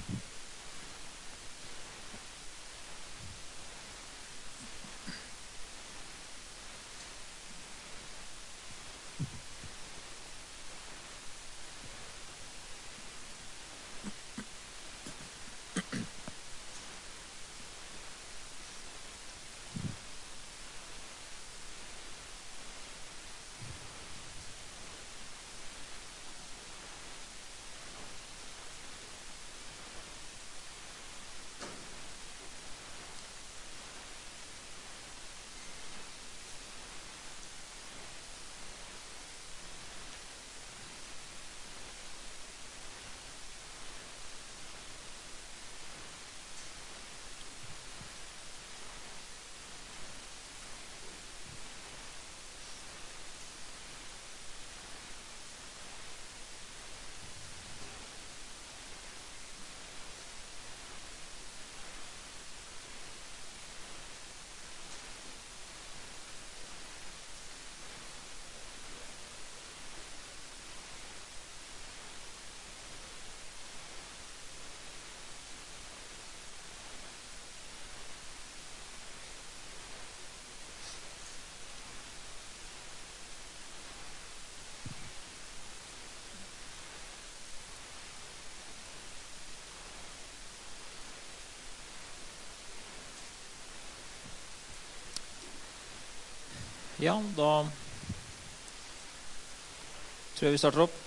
Ja, da tror jeg vi starter opp.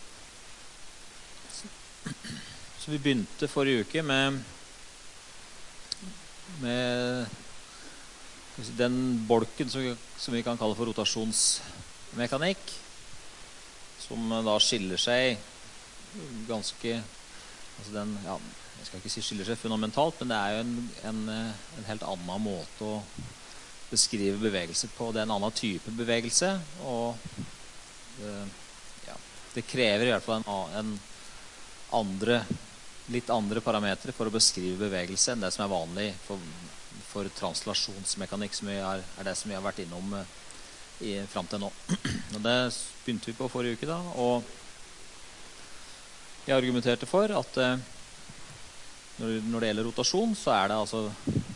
Så vi begynte forrige uke med den bolken som vi kan kalle for rotasjonsmekanikk, som da skiller seg ganske, altså den, ja, jeg skal ikke si skiller seg fundamentalt, men det er jo en helt annen måte å beskrive bevegelse på. Det er en annen type bevegelse, og det krever i hvert fall litt andre parametre for å beskrive bevegelse enn det som er vanlig for translasjonsmekanikk, som er det som vi har vært innom frem til nå. Og det begynte vi på forrige uke da, og jeg argumenterte for at når det gjelder rotasjon, så er det altså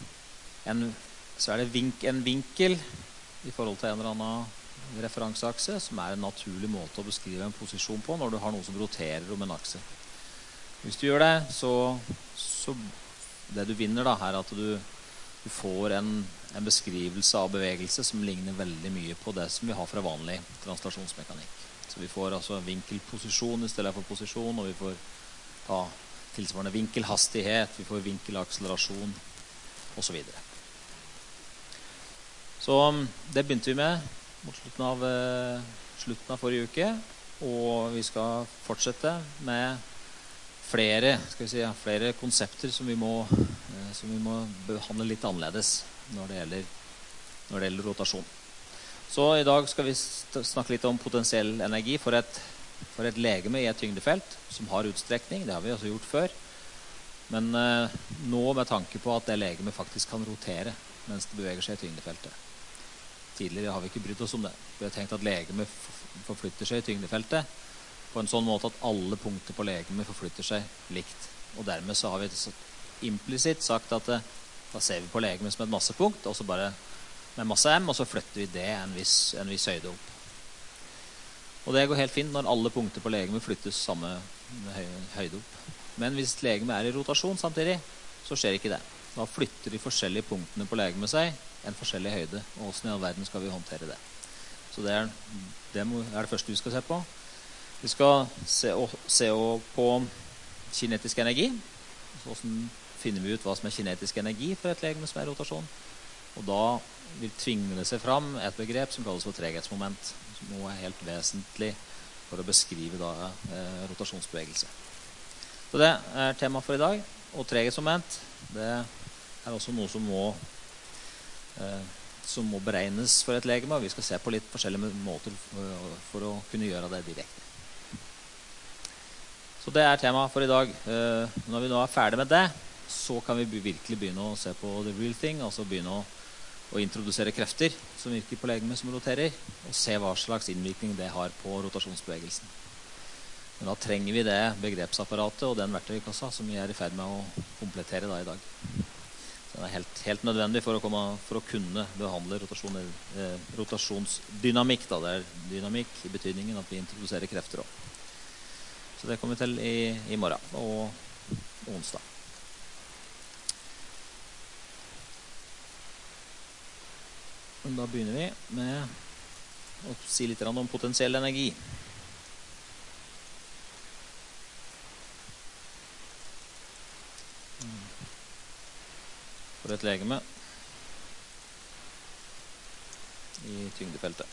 en vinkel i forhold til en eller annen referanseakse, som er en naturlig måte å beskrive en posisjon på når du har noe som roterer om en akse. Hvis du gjør det, så det du vinner da, er at du får en beskrivelse av bevegelse som ligner veldig mye på det som vi har fra vanlig translasjonsmekanikk. Så vi får altså vinkelposisjon i stedet for posisjon, og vi får tilsvarende vinkelhastighet, vi får vinkelakselerasjon, og så videre. Så det begynte vi med mot slutten av forrige uke, og vi skal fortsette med flere konsepter som vi må behandle litt annerledes når det gjelder rotasjon. Så i dag skal vi snakke litt om potensiell energi for et legeme i et tyngdefelt som har utstrekning. Det har vi også gjort før, men nå med tanke på at det legemet faktisk kan rotere mens det beveger seg i tyngdefeltet. Tidligere har vi ikke brydd oss om det. Vi har tenkt at legemet forflytter seg i tyngdefeltet på en sånn måte at alle punkter på legemet forflytter seg likt. Og dermed så har vi implisitt sagt at da ser vi på legemet som et massepunkt, og så bare med masse M, og så flytter vi det en viss høyde opp. Og det går helt fint når alle punkter på legemet flyttes samme høyde opp. Men hvis legemet er i rotasjon samtidig, så skjer ikke det. Da flytter de forskjellige punktene på legemet seg en forskjellig høyde, og hvordan i all verden skal vi håndtere det. Så det er det første vi skal se på. Vi skal se på kinetisk energi. Så hvordan finner vi ut hva som er kinetisk energi for et legeme som er i rotasjon. Og da vil tvinge det seg fram et begrep som kalles for treghetsmoment, som nå er helt vesentlig for å beskrive rotasjonsbevegelse. Så det er tema for i dag. Og treghetsmoment, det er også noe som må beregnes for et legeme, og vi skal se på litt forskjellige måter for å kunne gjøre det direkte. Så det er tema for i dag. Når vi nå er ferdig med det, så kan vi virkelig begynne å se på the real thing, altså begynne å introdusere krefter som virker på legemet som roterer, og se hva slags innvirkning det har på rotasjonsbevegelsen. Men da trenger vi det begrepsapparatet og den verktøykassa som vi i ferd med å komplettere da i dag. Så det helt nødvendig for å kunne behandle rotasjonsdynamikk. Da. Det dynamikk i betydningen at vi introduserer krefter også. Så det kommer vi til i morgen og onsdag. Men da begynner vi med å si litt om potensiell energi. For et legeme i tyngdefeltet.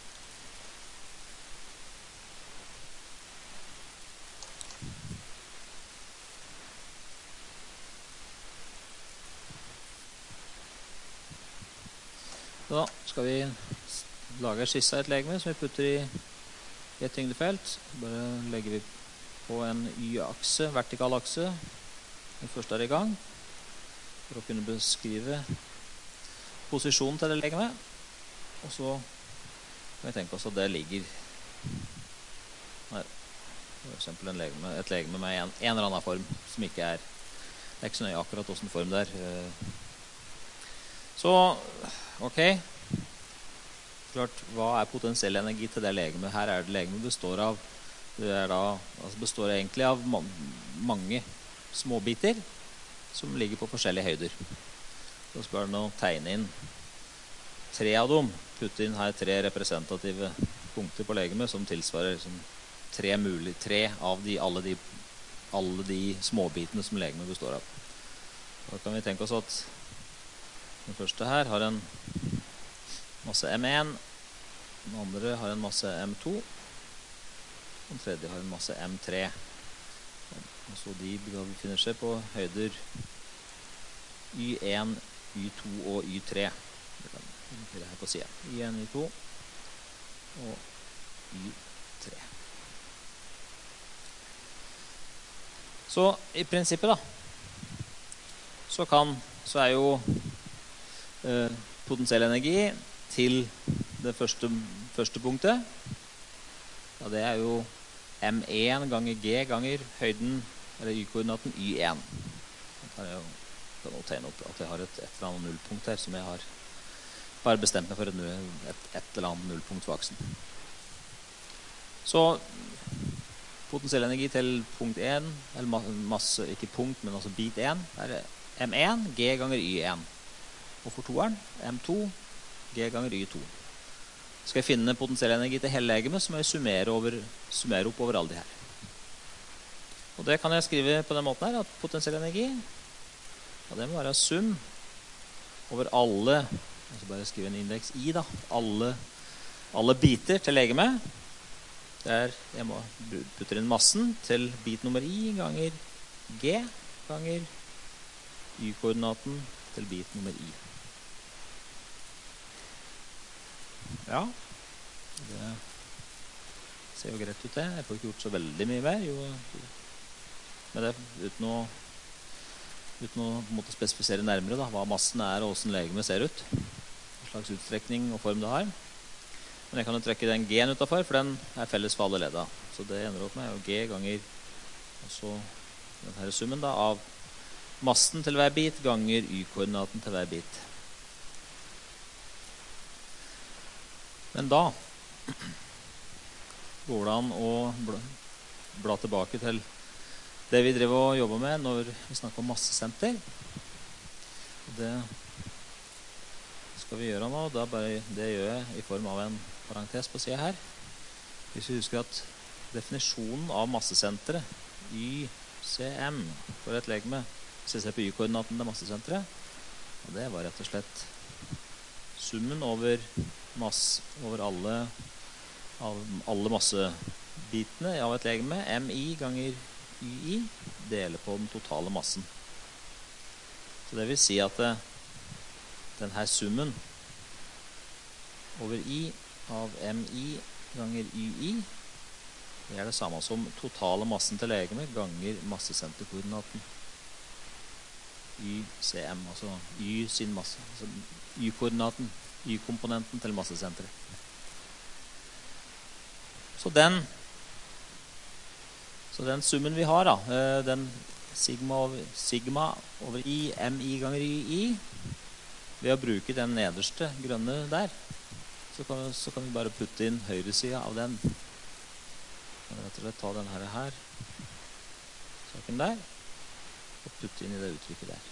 Da skal vi lage en skisse av et legeme som vi putter i et tyngdefelt. Bare legger vi på en y-akse, vertikal akse. Den første er i gang. For å kunne beskrive posisjonen til det legemet. Og så kan vi tenke oss at det ligger her. For eksempel et legeme med en eller annen form som ikke er, det er ikke så nøye akkurat hvordan form det er. Så, ok. Klart, hva er potensiell energi til det legemet? Her er det legemet består av, består egentlig av mange småbiter som ligger på forskjellige høyder. Så skal du tegne inn 3 av dem, putte inn her 3 representative punkter på legemet som tilsvarer liksom 3 av alle de småbitene som legemet består av. Da kan vi tenke oss at den første her har en masse M1, den andre har en masse M2, den tredje har en masse M3. Og så de befinner seg på høyder Y1, Y2 og Y3. Det kan vi her på siden. Y1, Y2 og Y3. Så i prinsippet da, så er jo potensiell energi til det første punktet. Ja, det er jo M1 ganger G ganger høyden, eller y-koordinaten Y1. Her er jo, kan jeg tegne opp at jeg har et eller annet nullpunkt her, som jeg har bare bestemt meg for et eller annet nullpunkt for aksen. Så potensiell energi til punkt 1, eller masse, ikke punkt, men altså bit 1, er M1, G ganger Y1. Og for toeren, M2, G ganger Y2. Skal jeg finne potensiell energi til hele legemet, så må jeg summere opp over alle de her. Og det kan jeg skrive på den måten her, at potensiell energi, ja, det må være sum over alle, jeg skal bare skrive en indeks I da, alle biter til legemet, der jeg må putte inn massen til bit nummer I ganger G ganger Y-koordinaten til bit nummer I. Ja, det ser jo greit ut det. Jeg får ikke gjort så veldig mye mer. Men det uten å måtte spesifisere nærmere da, hva massen er og hvordan legemet ser ut. Hva slags utstrekning og form det har. Men jeg kan jo trekke den G-en utenfor, for den er felles for alle ledda. Så det ender opp med jo G ganger også denne summen da, av massen til hver bit ganger Y-koordinaten til hver bit. Men da går det an å bla tilbake til det vi drev og jobbet med når vi snakker om massesenter. Det skal vi gjøre nå. Det gjør jeg i form av en parentes på siden her. Hvis vi husker at definisjonen av massesenteret YCM for et legeme, hvis jeg ser på Y-koordinaten til massesenteret, og det var rett og slett summen over alle massebitene av et legeme, MI ganger YI, deler på den totale massen. Så det vil si at denne summen over I av MI ganger YI, det er det samme som totale massen til legeme ganger massesenterkoordinaten. YCM, altså Y sin masse, altså Y-koordinaten, Y-komponenten til massesenteret. Så Så den summen vi har da, den sigma over I, mi ganger I, ved å bruke den nederste grønne der, så kan vi bare putte inn høyre siden av den. Rett og slett ta den her, saken der, og putte inn i det uttrykket der.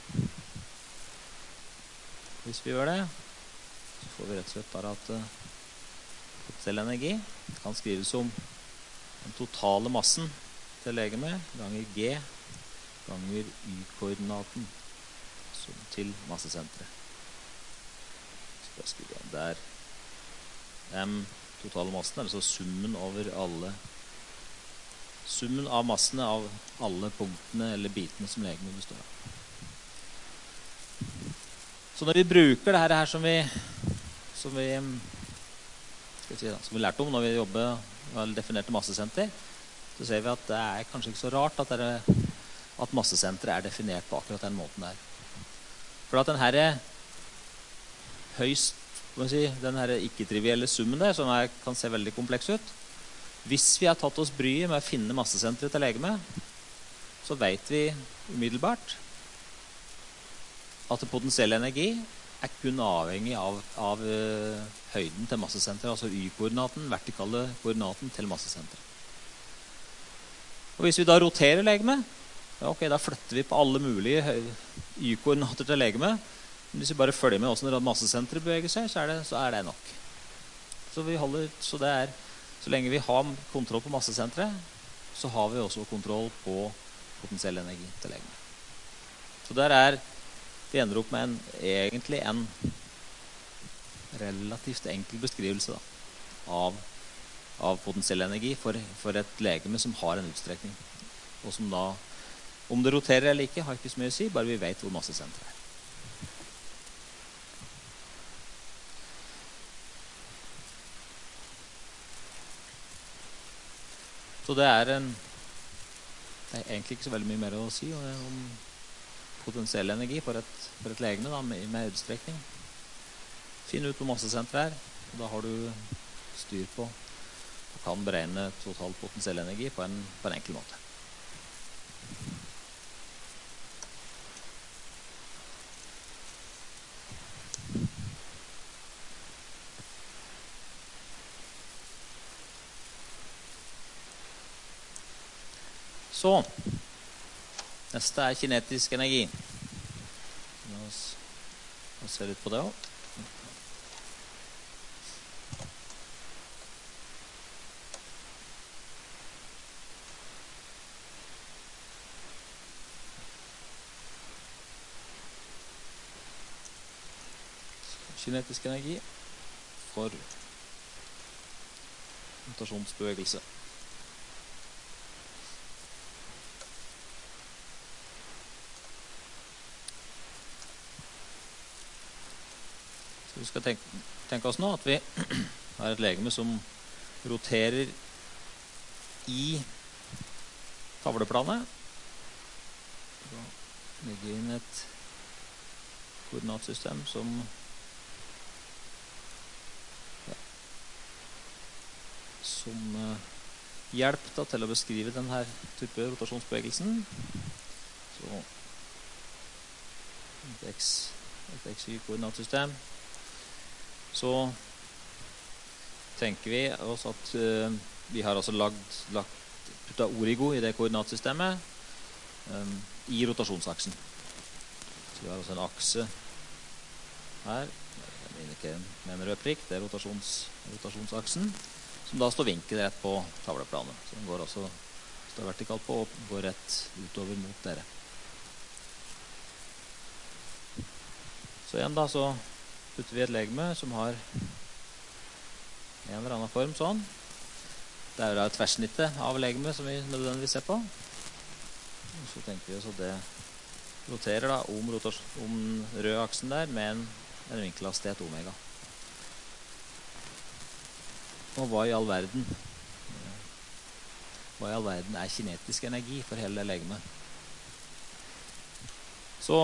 Hvis vi gjør det, så får vi rett og slett bare at potensiell energi kan skrives som den totale massen til legeme ganger G ganger Y-koordinaten til massesentret. Så bare skriver jeg der M, totale massen, altså summen av massene av alle punktene eller bitene som legeme består av. Så når vi bruker det her som vi lærte om når vi jobber med definerte massesenter, så ser vi at det er kanskje ikke så rart at massesenteret er definert på akkurat den måten der. For at den her den her ikke-trivielle summen der, som kan se veldig kompleks ut, hvis vi har tatt oss bryet med å finne massesenteret til legeme, så vet vi umiddelbart at potensiell energi er kun avhengig av høyden til massesenteret, altså Y-koordinaten, vertikale koordinaten til massesenteret. Og hvis vi da roterer legeme, da flytter vi på alle mulige Y-koordinater til legeme. Men hvis vi bare følger med hvordan massesenteret beveger seg, så er det nok. Så lenge vi har kontroll på massesenteret, så har vi også kontroll på potensiell energi til legeme. Så vi ender opp med egentlig en relativt enkel beskrivelse da, av potensiell energi for et legeme som har en utstrekning. Og som da, om det roterer eller ikke, har ikke så mye å si, bare vi vet hvor massesenteret er. Så det er egentlig ikke så veldig mye mer å si om potensiell energi for et legeme da, med utstrekning. Finn ut hvor massesenteret er, og da har du styr på og kan beregne total potensiell energi på en enkel måte. Så, neste er kinetisk energi. La oss se litt på det også. Kinetisk energi for rotasjonsbevegelse. Så vi skal tenke oss nå at vi har et legeme som roterer i tavleplanet. Da legger vi inn et koordinatsystem som hjelp da, til å beskrive denne type rotasjonsbevegelsen. Så et XY-koordinatsystem. Så tenker vi også at vi har altså puttet origo i det koordinatsystemet i rotasjonsaksen. Så vi har altså en akse her, med en rød prikk, det er rotasjonsaksen, som da står vinket rett på tavleplanet. Så den går altså, står vertikalt på og går rett utover mot dere. Så igjen da, så putter vi et legeme som har en eller annen form sånn. Det er jo da tverrsnittet av legeme som vi nødvendigvis ser på. Og så tenker vi oss at det roterer da om rød aksen der med en vinkelhastighet omega. Og hva i all verden er kinetisk energi for hele legemet? Så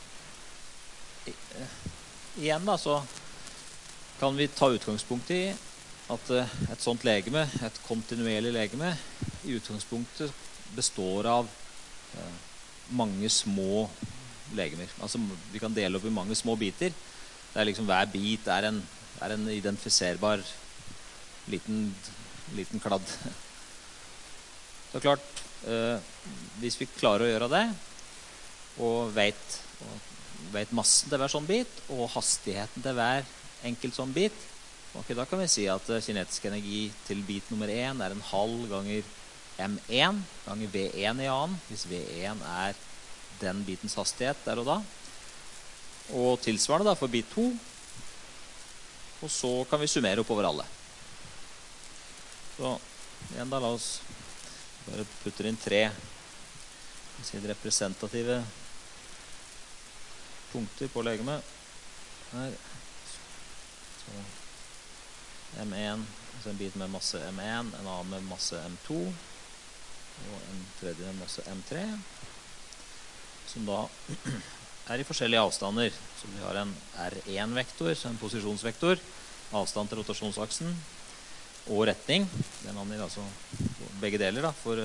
igjen da, så kan vi ta utgangspunkt i at et sånt legeme, et kontinuerlig legeme, i utgangspunktet består av mange små legemer. Altså, vi kan dele opp i mange små biter. Det liksom, hver bit er en identifiserbar liten kladd. Så klart, hvis vi klarer å gjøre det, og vet massen til hver sånn bit, og hastigheten til hver enkelt sånn bit, okay, da kan vi si at kinetisk energi til bit nummer 1 er en halv ganger M1 ganger V1 i annen, hvis V1 er den bitens hastighet der og da. Og tilsvarende da for bit 2. Og så kan vi summere oppover alle. Så igjen da, la oss bare putte inn 3 representative punkter på legemet. Her. Så M1, altså en bit med masse M1, en annen med masse M2, og en tredje med masse M3, som da er i forskjellige avstander. Så vi har en R1-vektor, en posisjonsvektor, avstand til rotasjonsaksen, og retning. Den angir altså begge deler da, for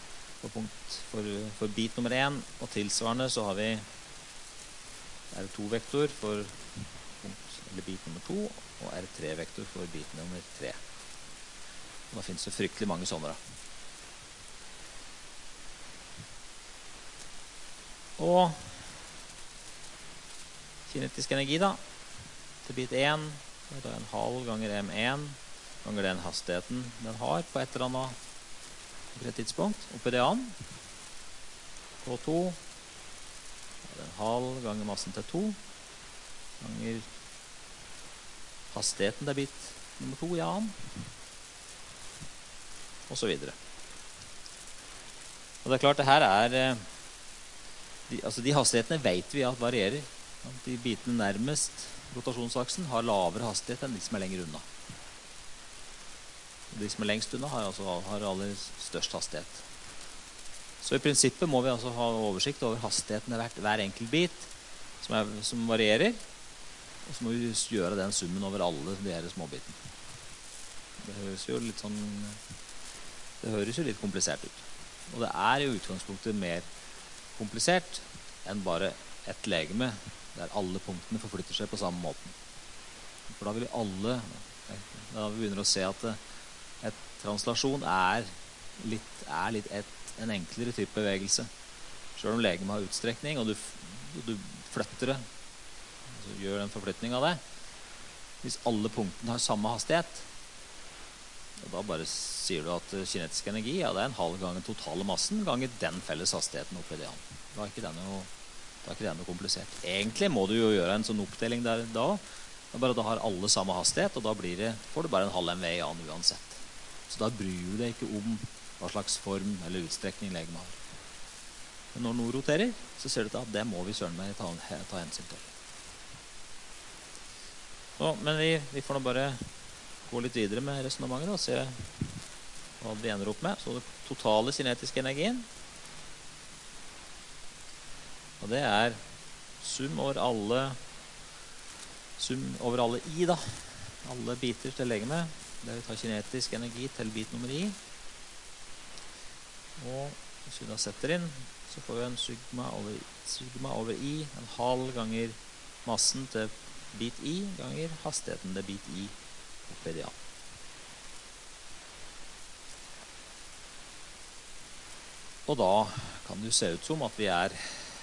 bit nummer 1, og tilsvarende så har vi R2-vektor for bit nummer 2, og R3-vektor for bit nummer 3. Og da finnes det fryktelig mange sånne da. Og kinetisk energi da, til bit 1, det er en halv ganger M1, ganger den hastigheten den har på et eller annet tidspunkt, oppi det an. På 2, det er en halv ganger massen til 2, ganger hastigheten til bit nummer 2 i annen, og så videre. Og det er klart, det her er de hastighetene vet vi at varierer. De bitene nærmest rotasjonsaksen har lavere hastighet enn de som er lenger unna. De som er lengst unna har aller størst hastighet. Så i prinsippet må vi altså ha oversikt over hastigheten av hver enkelt bit som varierer, og så må vi gjøre den summen over alle de her småbitene. Det høres jo litt komplisert ut. Og det er jo utgangspunktet mer komplisert enn bare et legeme der alle punktene forflytter seg på samme måten. For da vil da begynner vi å se at et translasjon er en enklere type bevegelse. Selv om legeme har utstrekning, og du flytter det, altså gjør en forflytning av det, hvis alle punktene har samme hastighet, og da bare sier du at kinetisk energi, ja, det er en halv gang den totale massen ganger den felles hastigheten oppi det. Da er ikke det noe komplisert. Egentlig må du jo gjøre en sånn oppdeling der da, bare da har alle samme hastighet, og da får du bare en halv MV i annen uansett. Så da bryr du deg ikke om hva slags form eller utstrekning legeme har. Men når noe roterer, så ser du til at det må vi søren meg ta hensyn til. Så, men vi får nå bare gå litt videre med resonemanget og se hva vi ender opp med. Så det totale kinetiske energien, og det er sum over alle I da, alle biter til legeme, der vi tar kinetisk energi til bit nummer I, og hvis vi da setter inn, så får vi en sigma over I, en halv ganger massen til bit I ganger hastigheten til bit I oppi det. Og da kan det jo se ut som at vi er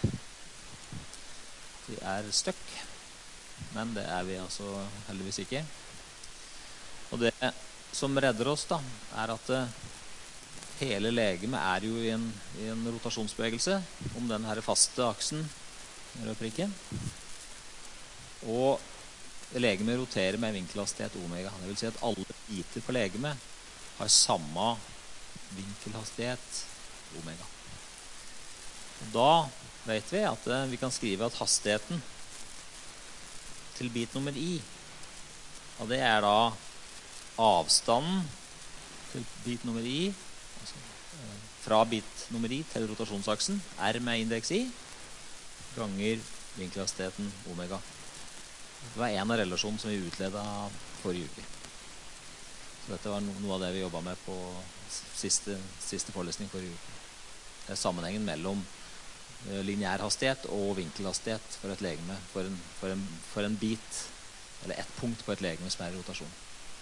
støkk, men det er vi altså heldigvis ikke. Og det som redder oss da, er at hele legemet er jo i en rotasjonsbevegelse om den her faste aksen, rød prikken, og legemet roterer med vinkelhastighet omega. Det vil si at alle biter på legemet har samme vinkelhastighet omega. Og da vet vi at vi kan skrive at hastigheten til bit nummer I, og det er da avstanden til bit nummer I, altså fra bit nummer I til rotasjonsaksen, R med indeks I, ganger vinkelhastigheten omega. Det var en av relasjonene som vi utledet forrige uke. Så dette var noe av det vi jobbet med på siste forelesning forrige uke. Det er sammenhengen mellom lineær hastighet og vinkelhastighet for et legeme, for en bit, eller et punkt på et legeme som er i rotasjon.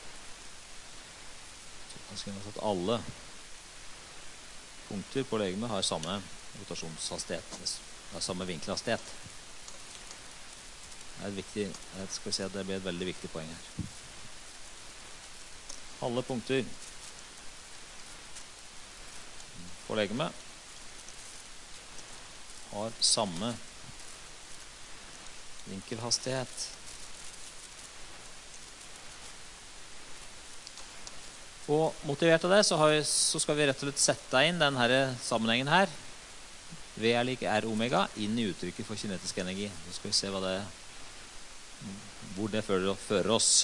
Så da skal vi si at alle punkter på legemet har samme rotasjonshastighet, har samme vinkelhastighet. Det er viktig, jeg skal si at det blir et veldig viktig poeng her. Alle punkter på legemet har samme vinkelhastighet. Og motivert av det så skal vi rett og slett sette inn denne sammenhengen her. V er lik R omega inn i uttrykket for kinetisk energi. Så skal vi se hvor det fører oss.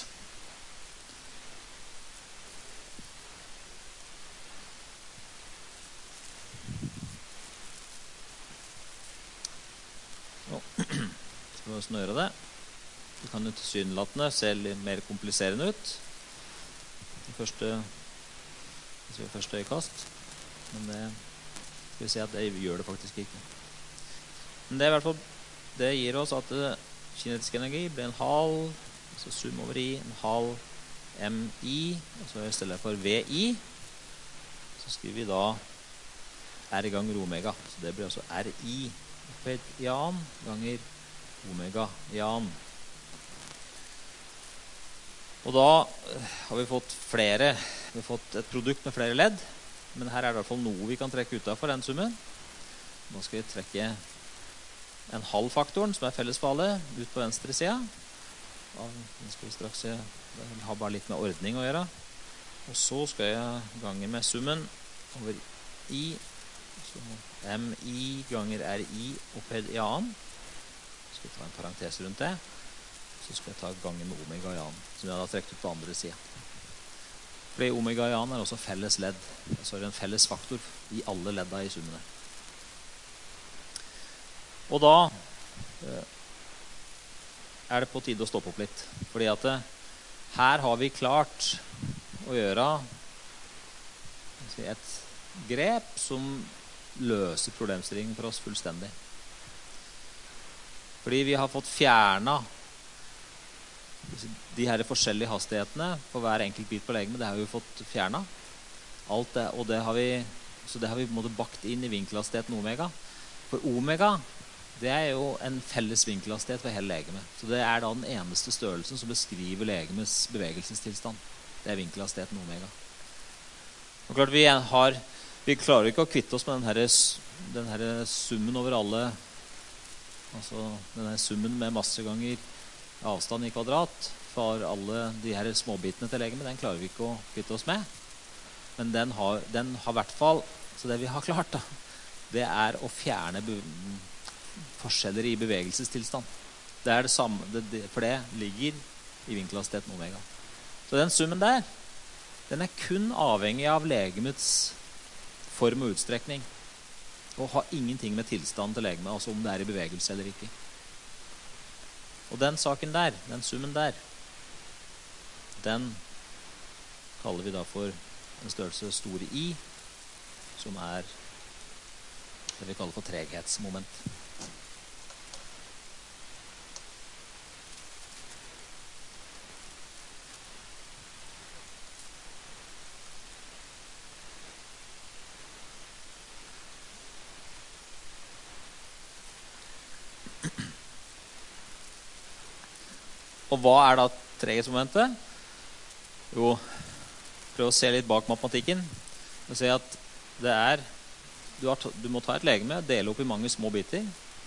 Skal vi også gjøre det. Det kan jo tilsynelatende se litt mer kompliserende ut i første øyekast, men det skal vi se at det gjør det faktisk ikke. Men det er i hvert fall, det gir oss at kinetisk energi blir en halv, altså sum over i, en halv mi, og så i stedet for vi, så skriver vi da r ganger omega, så det blir altså ri opphøyd i an ganger omega i an. Og da har vi fått et produkt med flere ledd, men her er det i hvert fall noe vi kan trekke ut av for den summen. Nå skal vi trekke en halvfaktoren, som er felles for alle, ut på venstre siden. Den skal vi straks se, det har bare litt med ordning å gjøre. Og så skal jeg gange med summen over i, så mi ganger ri opphøyd i an. Så skal jeg ta en parentes rundt det. Så skal jeg ta gangen med omega i an, som jeg har trekt ut på andre siden. Fordi omega i an er også felles ledd. Så er det en felles faktor i alle ledda i summene. Og da er det på tide å stoppe opp litt. Fordi at her har vi klart å gjøre et grep som løser problemstillingen for oss fullstendig. Fordi vi har fått fjernet de her forskjellige hastighetene på hver enkelt bit på legemet, det har vi fått fjernet. Alt det, og det har vi på en måte bakt inn i vinkelhastigheten omega. For omega, det er jo en felles vinkelhastighet for hele legemet. Så det er da den eneste størrelsen som beskriver legemets bevegelsestilstand. Det er vinkelhastigheten omega. Og klart vi klarer ikke å kvitte oss med den her summen over alle, altså denne summen med masse ganger avstand i kvadrat for alle de her småbitene til legemet, den klarer vi ikke å kvitte oss med. Men den har i hvert fall, så det vi har klart da, det er å fjerne forskjeller i bevegelsestilstand. Det er det samme, for det ligger i vinkelhastigheten omega. Så den summen der, den er kun avhengig av legemets form og utstrekning, og har ingenting med tilstand til legemet, altså om det er i bevegelse eller ikke. Og den saken der, den summen der, den kaller vi da for en størrelse store I, som er det vi kaller for treghetsmoment. Og hva er da treghetsmomentet? Jo, prøv å se litt bak matematikken og se at det er du må ta et legeme, dele opp i mange små biter,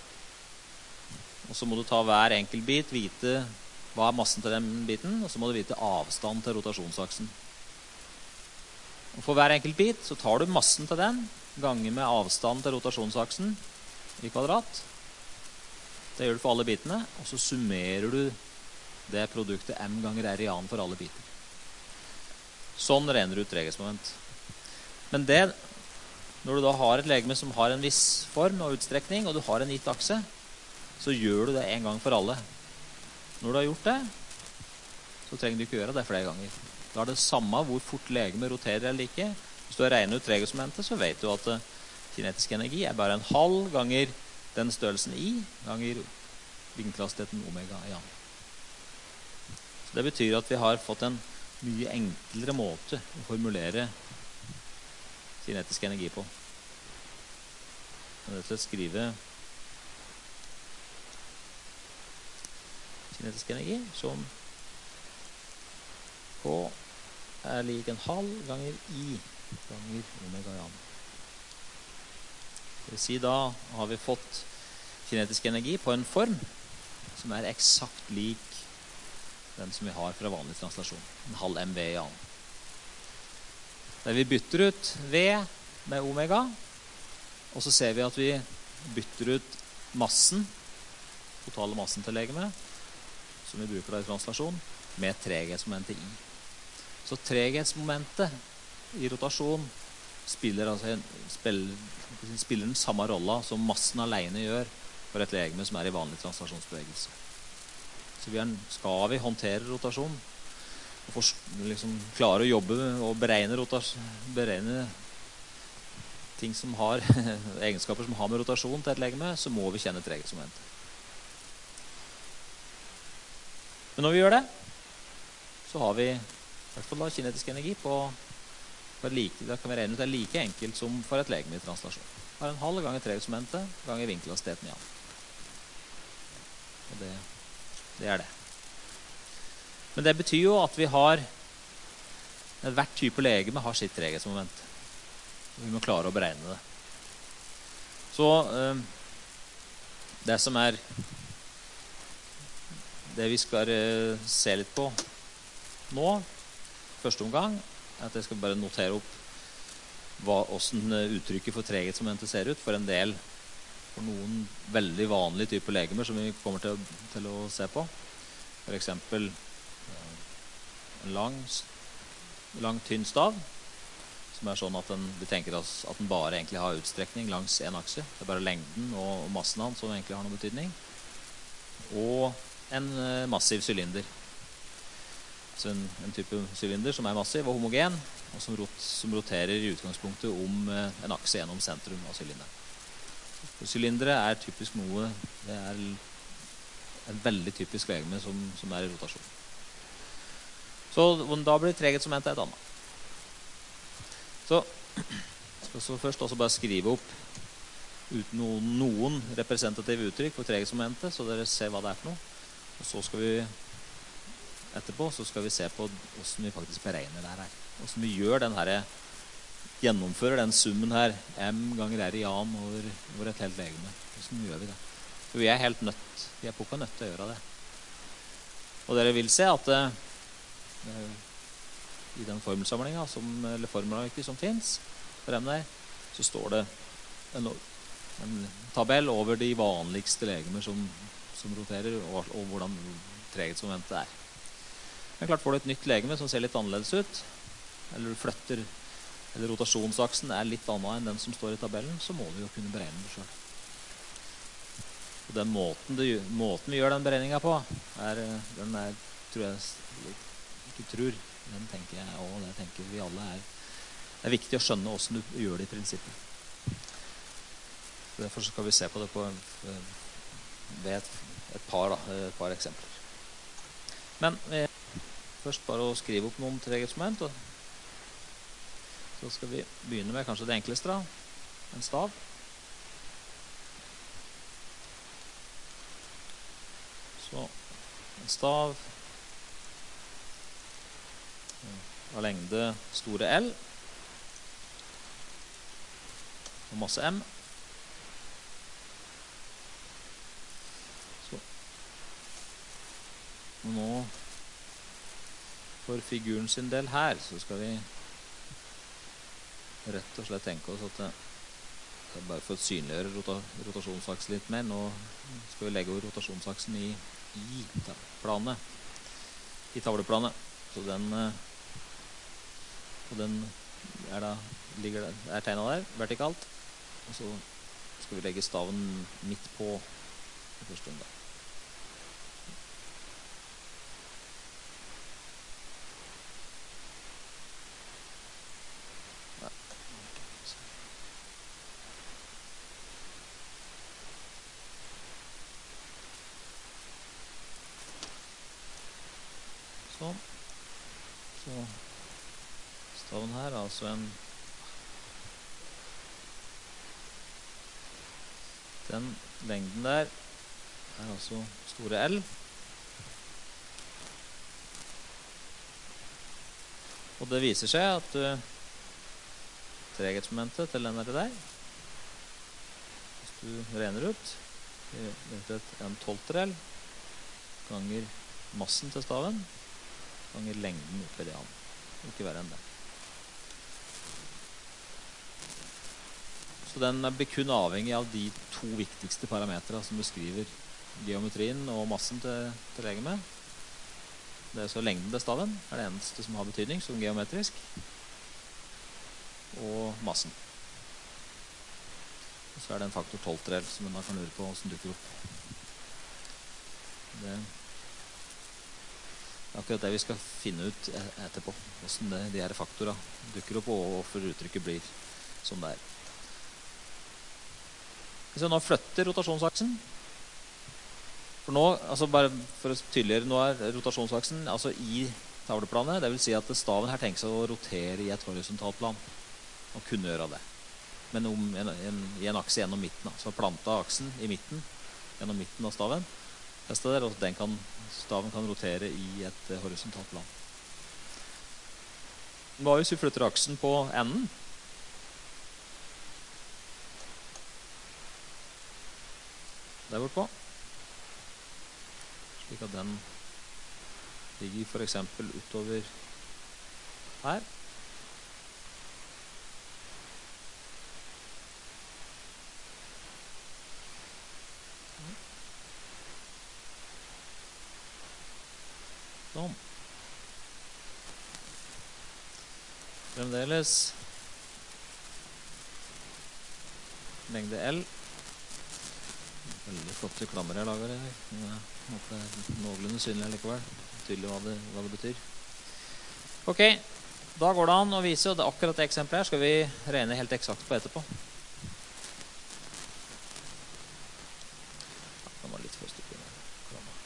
og så må du ta hver enkelt bit, vite hva er massen til den biten, og så må du vite avstand til rotasjonsaksen. Og for hver enkelt bit så tar du massen til den ganger med avstand til rotasjonsaksen i kvadrat. Det gjør du for alle bitene, og så summerer du det produktet m ganger r i an for alle biter. Sånn regner du ut treghetsmoment. Men det, når du da har et legeme som har en viss form og utstrekning, og du har en gitt akse, så gjør du det en gang for alle. Når du har gjort det, så trenger du ikke gjøre det flere ganger. Da er det samme hvor fort legeme roterer eller ikke. Hvis du har regnet ut treghetsmomentet, så vet du at kinetisk energi er bare en halv ganger den størrelsen I ganger vinkelhastigheten omega i annen. Så det betyr at vi har fått en mye enklere måte å formulere kinetisk energi på. Jeg vil skrive kinetisk energi som K er lik en halv ganger I ganger omega i annen. Det vil si da har vi fått kinetisk energi på en form som er eksakt lik den som vi har fra vanlig translasjon. En halv mv i annen. Der vi bytter ut V med omega, og så ser vi at vi bytter ut massen, totale massen til legemet, som vi bruker da i translasjon, med treghetsmomentet I. Så treghetsmomentet i rotasjon spiller den samme rolla som massen alene gjør for et legeme som er i vanlig translasjonsbevegelse. Så skal vi håndtere rotasjon og klare å jobbe og beregne ting som har egenskaper som har med rotasjon til et legeme, så må vi kjenne treghetsmomentet. Men når vi gjør det, så har vi i hvert fall da kinetisk energi da kan vi regne ut det like enkelt som for et legeme i translasjon. Det er en halv ganger treghetsmomentet ganger vinkelhastigheten i annen. Og det er det. Men det betyr jo at vi har hvert type legeme har sitt treghetsmoment. Vi må klare å beregne det. Så det som er det vi skal se litt på nå, første omgang, er at jeg skal bare notere opp hvordan uttrykket for treghetsmomentet ser ut for noen veldig vanlige typer legemer som vi kommer til å se på. For eksempel en lang tynn stav, som er sånn at vi tenker oss at den bare egentlig har utstrekning langs en akse. Det er bare lengden og massen av den som egentlig har noen betydning. Og en massiv sylinder. Så en type sylinder som er massiv og homogen, og som roterer i utgangspunktet om en akse gjennom sentrum av sylinderen. Sylindere er typisk det er en veldig typisk legeme som er i rotasjon. Så da blir treghetsmomentet et annet. Så skal vi først også bare skrive opp uten noen representative uttrykk for treghetsmomentet, så dere ser hva det er for noe. Og så skal vi etterpå så skal vi se på hvordan vi faktisk beregner det her. Hvordan vi gjør gjennomfører den summen her, m ganger r i annen over et helt legeme. Hvordan gjør vi det? For vi er pukka nødt til å gjøre det. Og dere vil se at i den formelsamlingen eller formelverket som finnes for MNR, så står det en tabell over de vanligste legemer som roterer, og hvordan treghetsmomentet er. Men klart, får du et nytt legeme som ser litt annerledes ut, eller rotasjonsaksen er litt annet enn den som står i tabellen, så må du jo kunne beregne det selv. Og den måten vi gjør den beregningen på, den tenker jeg, og det tenker vi alle det er viktig å skjønne hvordan du gjør det i prinsippet. Derfor skal vi se på det ved et par eksempler. Men først bare å skrive opp noen treghetsmoment, og så skal vi begynne med kanskje det enkleste da, en stav. Så en stav av lengde store L og masse M. Så og nå for figuren sin del her så skal vi rett og slett tenke oss at det bare for å synliggjøre rotasjonsaksen litt mer. Nå skal vi legge over rotasjonsaksen i planet, i tavleplanet. Så den er tegnet der, vertikalt. Og så skal vi legge staven midt på i første omgang. Sånn. Så staven her er altså den lengden der er altså store L. Og det viser seg at treghetsmomentet til den der, hvis du regner ut, en 12 ganger massen til staven, ganger lengden oppi det an. Ikke verre enn det. Så den blir kun avhengig av de to viktigste parametrene som beskriver geometrien og massen til legemet. Det er så lengden til staven er det eneste som har betydning som geometrisk, og massen. Og så er det en faktor 12 som man da kan lure på hvordan dukker opp. Det er akkurat det vi skal finne ut etterpå, hvordan de her faktorene dukker opp, og hvorfor uttrykket blir som det er. Hvis jeg nå flytter rotasjonsaksen, for nå, altså bare for å tydeligere, nå er rotasjonsaksen altså i tavleplanet, det vil si at staven her tenker seg å rotere i et horisontalt plan, og kunne gjøre det. Men i en akse gjennom midten, så planta aksen i midten, gjennom midten av staven, der, og staven kan rotere i et horisontalt plan. Hva hvis vi flytter aksen på enden? Der bortpå. Slik at den ligger for eksempel utover her. Sånn. Fremdeles lengde L. Veldig flotte klammer jeg lager her. Jeg håper det er noenlunde synlig likevel. Tydelig hva det betyr. Ok, da går det an å vise, og akkurat det eksempelet her skal vi regne helt eksakt på etterpå. Det var litt for stykker med klammer.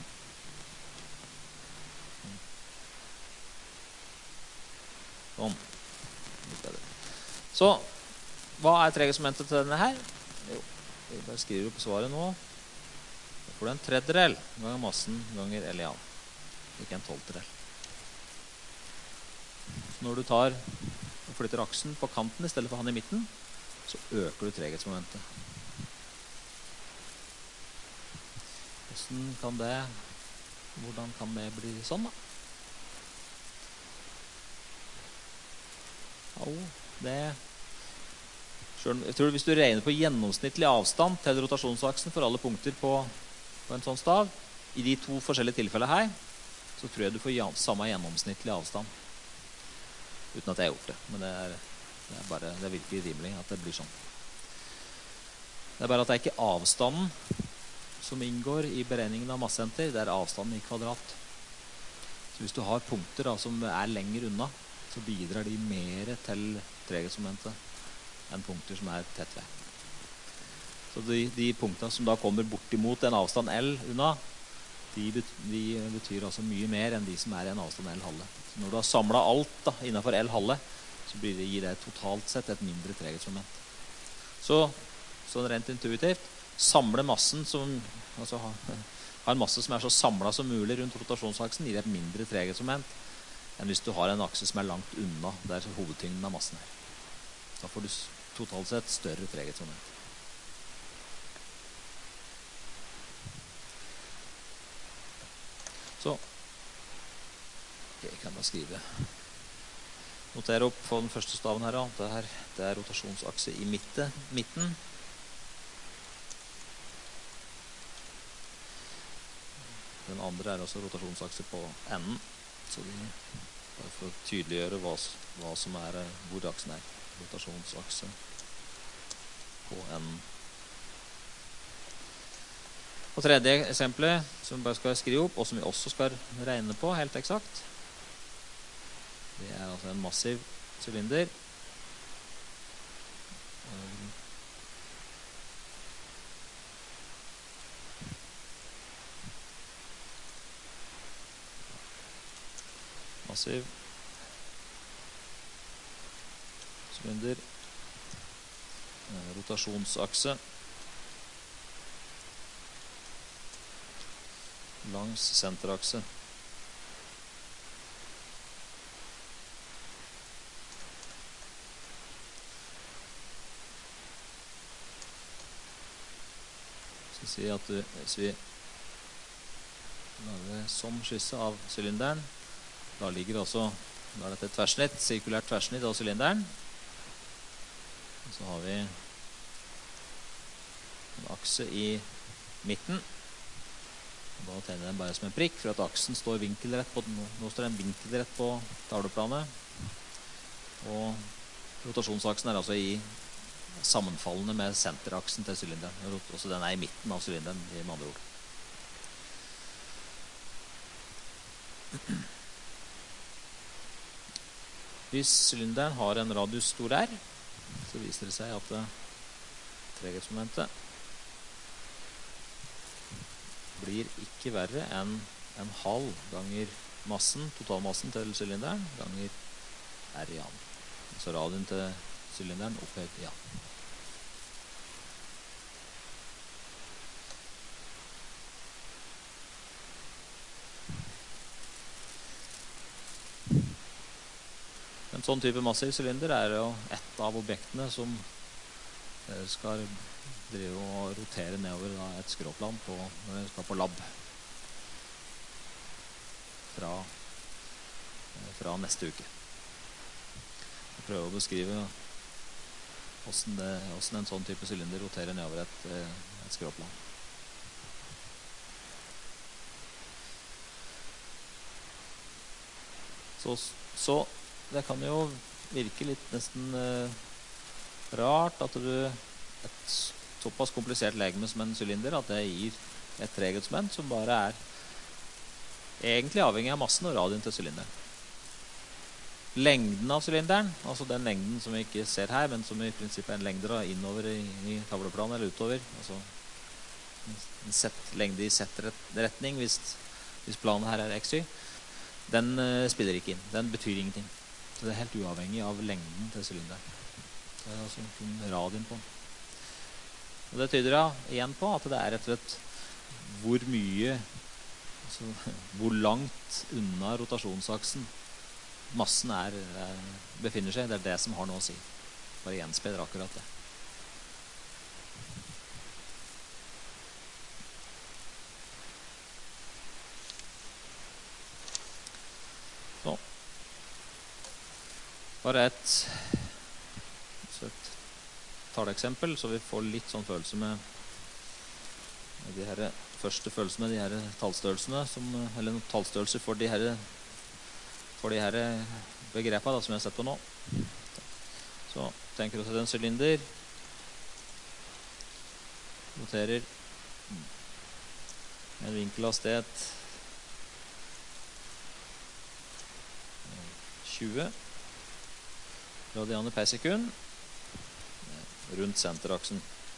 Sånn. Litt bedre. Så, hva er treghetsmomentet til denne her? Jo, vi bare skriver opp svaret nå. Da får du en 1/3 ganger massen ganger L i an. Ikke en 12/3. Så når du tar og flytter aksen på kanten i stedet for han i midten, så øker du treghetsmomentet. Hvordan kan det bli sånn da? Jeg tror hvis du regner på gjennomsnittlig avstand til rotasjonsaksen for alle punkter på en sånn stav, i de to forskjellige tilfellene her, så tror jeg du får samme gjennomsnittlig avstand. Uten at jeg har gjort det. Men det virker rimelig at det blir sånn. Det er bare at det er ikke avstanden som inngår i beregningen av massesenter, det er avstanden i kvadrat. Så hvis du har punkter da, som er lenger unna, så bidrar de mer til treghetsmomentet enn punkter som er tett ved. Så de punktene som da kommer bortimot en avstand L unna, de betyr altså mye mer enn de som er i en avstand L halve. Så når du har samlet alt da, innenfor L halve, så gir det totalt sett et mindre treghetsmoment. Så rent intuitivt, samle massen som altså, ha en masse som er så samlet som mulig rundt rotasjonsaksen, gir et mindre treghetsmoment enn hvis du har en akse som er langt unna der hovedtyngden av massen er. Da får du totalt sett større treghetsmoment. Så jeg kan bare skrive. Noter opp på den første staven her. Det er rotasjonsakse i midten. Den andre er også rotasjonsakse på enden. Så bare for å tydeliggjøre hva som er, hvor aksen er. Rotasjonsakse på enden. Og tredje eksempelet som vi bare skal skrive opp, og som vi også skal regne på helt eksakt, det er altså en massiv sylinder. Passiv sylinder, rotasjonsakse langs senterakse. Så si at hvis vi lager sånn skisse av sylinderen, da er dette et tversnitt, sirkulært tversnitt av sylinderen. Og så har vi en akse i midten. Og da tegner den bare som en prikk, for at aksen står vinkelrett på, nå står den vinkelrett på tavleplanet. Og rotasjonsaksen er altså sammenfallende med senteraksen til sylinderen. Også den er i midten av sylinderen, med andre ord. Hvis sylinderen har en radius stor R, så viser det seg at treghetsmomentet blir ikke verre enn en halv ganger massen, totalmassen til sylinderen, ganger R i an. Så radien til sylinderen opphøyd i an. En sånn type massiv sylinder er jo et av objektene som skal drive og rotere nedover et skråplan når dere skal på lab fra neste uke. Jeg prøver å beskrive hvordan en sånn type sylinder roterer nedover et skråplan. Så det kan jo virke litt nesten rart at et såpass komplisert legeme som en sylinder, at det gir et treghetsmoment som bare er egentlig avhengig av massen og radien til sylinderen. Lengden av sylinderen, altså den lengden som vi ikke ser her, men som i prinsippet er en lengde innover i tavleplanen eller utover, altså en lengde i Z-retning hvis planen her er XY, den spiller ikke inn, den betyr ingenting. Så det er helt uavhengig av lengden til sylinderen. Det er altså kun radien på den. Og det tyder igjen på at det er rett og slett hvor langt unna rotasjonsaksen massen befinner seg. Det er det som har noe å si. Bare gjenspeiler akkurat det. Så. Bare et taleeksempel, så vi får litt sånn følelse med de her første følelsene med de her tallstørrelsene, eller tallstørrelser for de her begrepene som jeg har sett på nå. Så tenker vi oss at en sylinder noterer en vinkelhastighet 20 radianer per sekund rundt senteraksen.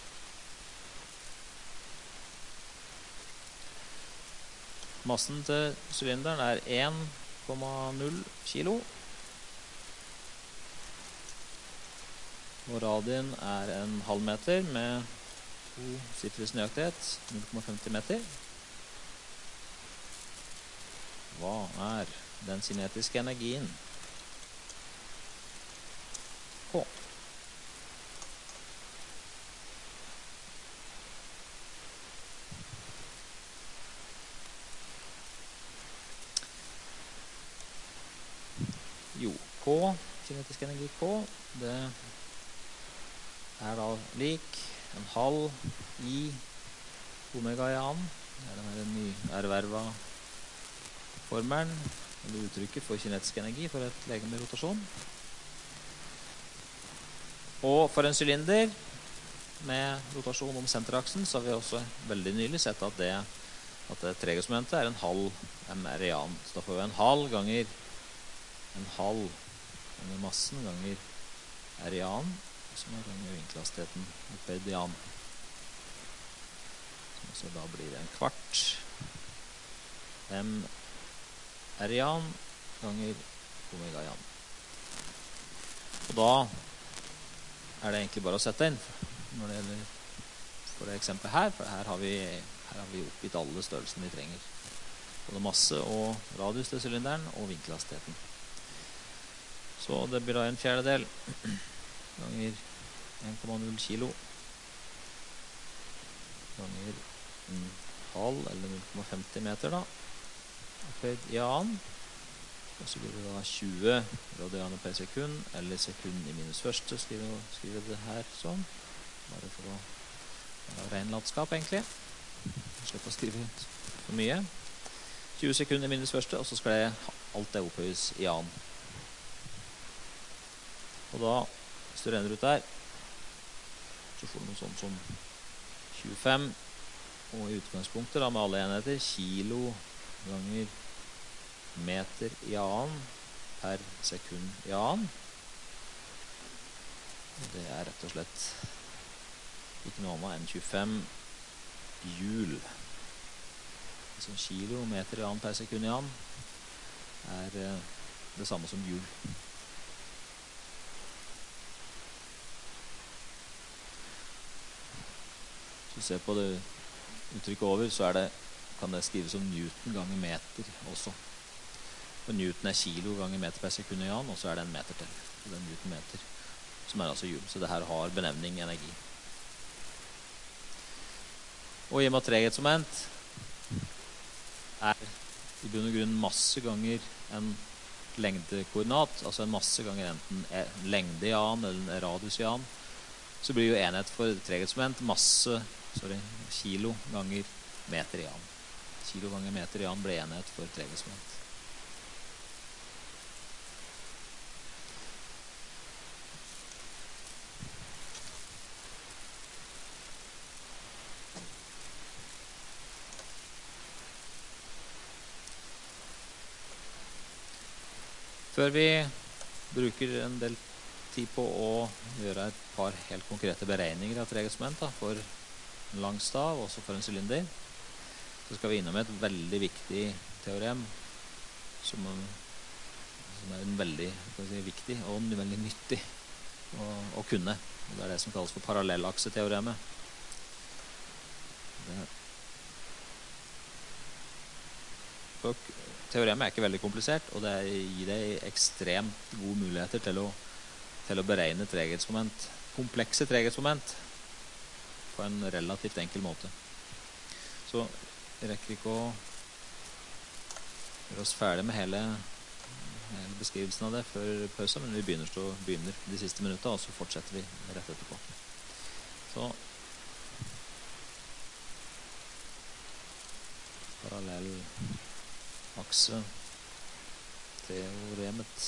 Massen til sylinderen er 1,0 kilo. Og radien er en halv meter med 2 sifres nøyaktighet, 0,50 meter. Hva er den kinetiske energien? K. K, kinetisk energi K, det er da lik en halv I omega i an. Det er denne nyerverva formelen, eller uttrykket for kinetisk energi for et legeme med rotasjon. Og for en sylinder med rotasjon om senteraksen, så har vi også veldig nylig sett at treghetsmomentet er en halv mr i an. Så da får vi en halv ganger massen ganger r i an, som er ganger vinkelhastigheten opphøyd i an. Så da blir det en kvart m r i an ganger omega i annen. Og da det egentlig bare å sette inn når det gjelder for det eksempelet her, for her har vi oppgitt alle størrelsene vi trenger. Både masse og radius til sylinderen og vinkelhastigheten. Så det blir da 1/4 ganger 1,0 kilo ganger en halv eller 0,50 meter da, opphøyd i annen. Og så blir det da 20 radianer per sekund, eller sekund i minus første, skriver det her sånn. Bare for å ha ren latskap egentlig. Slipp å skrive for mye. 20 sekunder i minus første, og så skal alt det opphøyes i annen. Og da, hvis du regner ut der, så får du noe sånt som 25, og i utgangspunktet da, med alle enheter, kilo ganger meter i annen per sekund i annen. Og det rett og slett ikke noe annet enn 25 joule. Altså kilo meter i annen per sekund i annen det samme som joule. Hvis du ser på det uttrykket over, så kan det skrives som newton ganger meter også. Og newton kilo ganger meter per sekund i annen, og så det en meter til. Så det newton meter, som altså joule. Så det her har benevning energi. Og i og med at treghetsmoment i bunn og grunn masse ganger en lengdekoordinat, altså en masse ganger enten lengde i annen eller en radius i annen, så blir jo enhet for treghetsmoment kilo ganger meter i annen. Kilo ganger meter i annen blir enhet for treghetsmoment. Før vi bruker en del tid på å gjøre et par helt konkrete beregninger av treghetsmoment for en lang stav, også for en sylinder, så skal vi innom et veldig viktig teorem som en veldig viktig og veldig nyttig å kunne. Og det det som kalles for parallellakseteoremet. Teoremet ikke veldig komplisert, og det gir deg ekstremt gode muligheter til å beregne treghetsmoment, komplekse treghetsmoment, på en relativt enkel måte. Så jeg rekker ikke å gjøre oss ferdig med hele beskrivelsen av det før pausen, men vi begynner de siste minuttene, og så fortsetter vi rett etterpå. Så parallell akse teoremet.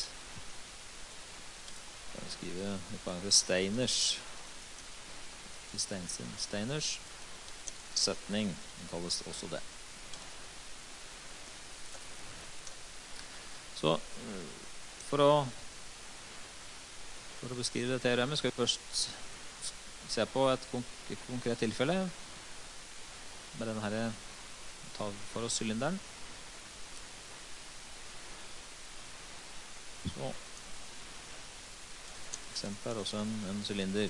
Jeg kan skrive Steiners setning, den kalles også det. Så for å beskrive det teoremet skal vi først se på et konkret tilfelle med denne her, ta for oss sylinderen. Så eksempel også en sylinder.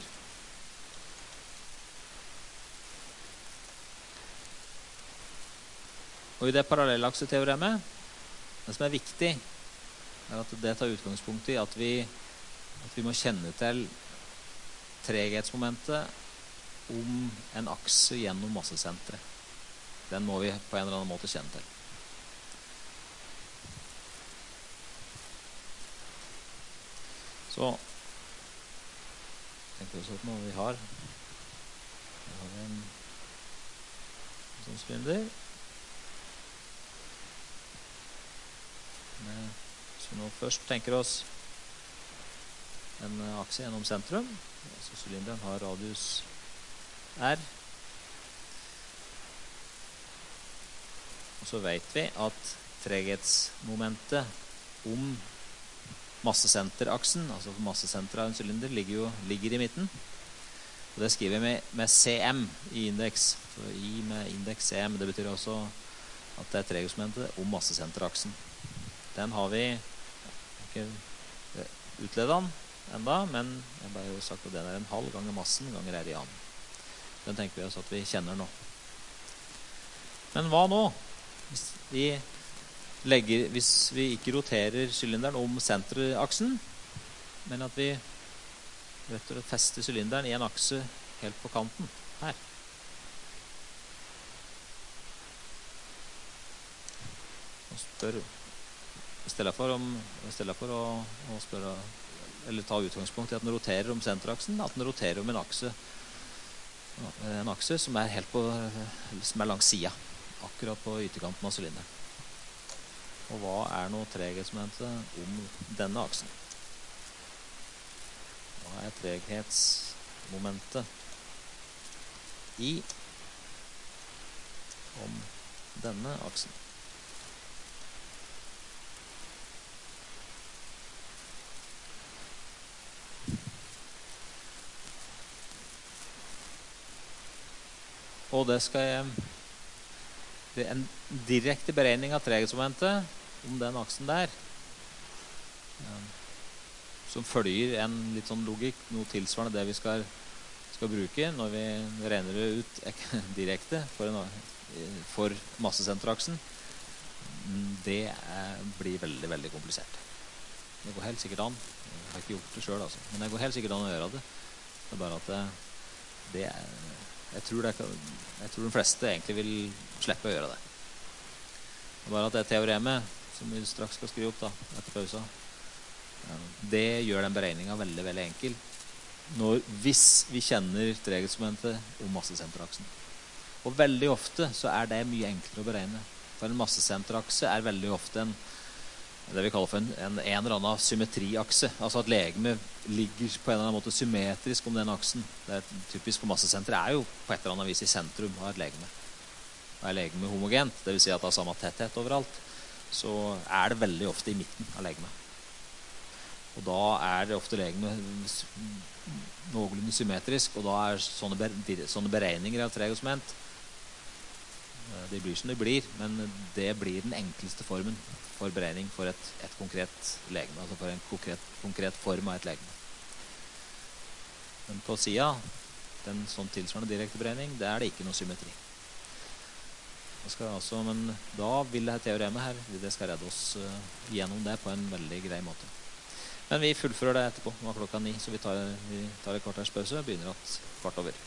Og i det parallellakseteoremet, det som viktig, at det tar utgangspunkt i at vi må kjenne til treghetsmomentet om en akse gjennom massesentret. Den må vi på en eller annen måte kjenne til. Så tenker vi oss opp nå vi har en sånn sylinder. Så nå først tenker oss en akse gjennom sentrum. Så sylinderen har radius R. Og så vet vi at treghetsmomentet om massesenteraksen, altså massesenteret av en sylinder, ligger i midten. Og det skriver vi med CM i indeks. Så I med indeks CM, det betyr også at det treghetsmomentet om massesenteraksen. Den har vi ikke utledet den enda, men jeg bare har sagt at den en halv ganger massen ganger RIA. Den tenker vi oss at vi kjenner nå. Men hva nå? Hvis vi ikke roterer sylinderen om senteraksen, men at vi rett og slett fester sylinderen i en akse helt på kanten, her. I stedet for å spørre, eller ta utgangspunkt i at den roterer om senteraksen, at den roterer om en akse som helt på, som langs siden, akkurat på ytterkanten av sylinderen. Og hva nå treghetsmomentet om denne aksen? Hva treghetsmomentet om denne aksen? Og det er en direkte beregning av treghetsmomentet om den aksen der, som følger en litt sånn logikk, noe tilsvarende det vi skal bruke når vi regner det ut direkte for massesenteraksen. Det blir veldig, veldig komplisert. Det går helt sikkert an. Jeg har ikke gjort det selv, altså. Men det går helt sikkert an å gjøre det. Det er bare at jeg tror de fleste egentlig vil slippe å gjøre det. Det er bare at det teoremet, som vi straks skal skrive opp da, etter pausa, det gjør den beregningen veldig, veldig enkel hvis vi kjenner treghetsmomentet om massesenteraksen. Og veldig ofte så er det mye enklere å beregne. For en massesenterakse er veldig ofte det vi kaller for en eller annen symmetriakse. Altså at legemet ligger på en eller annen måte symmetrisk om den aksen. Det er typisk for massesenter er jo på et eller annet vis i sentrum av et legeme. Er legeme homogent, det vil si at det har samme tetthet overalt, så er det veldig ofte i midten av legemet. Og da er det ofte legeme noenlunde symmetrisk, og da er sånne beregninger av treghetsmoment, de blir som de blir, men det blir den enkleste formen for beregning for et konkret legeme, altså for en konkret form av et legeme. Men på siden, den sånn tilsvarende direkte beregning, det er det ikke noe symmetri. Men da vil dette teoremet her, det skal redde oss gjennom det på en veldig grei måte. Men vi fullfører det etterpå, nå er klokka 9, så vi tar et kvarters pause og begynner at 9:15.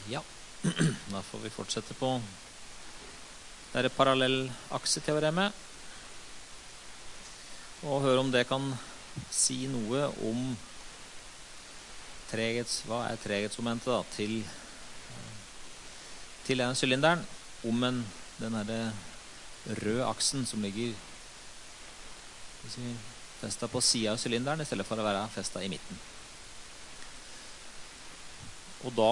Ja, da får vi fortsette på dette parallellakseteoremet og høre om det kan si noe om hva er treghetsmomentet da, til denne sylinderen om denne røde aksen som ligger festet på siden av sylinderen i stedet for å være festet i midten. Og da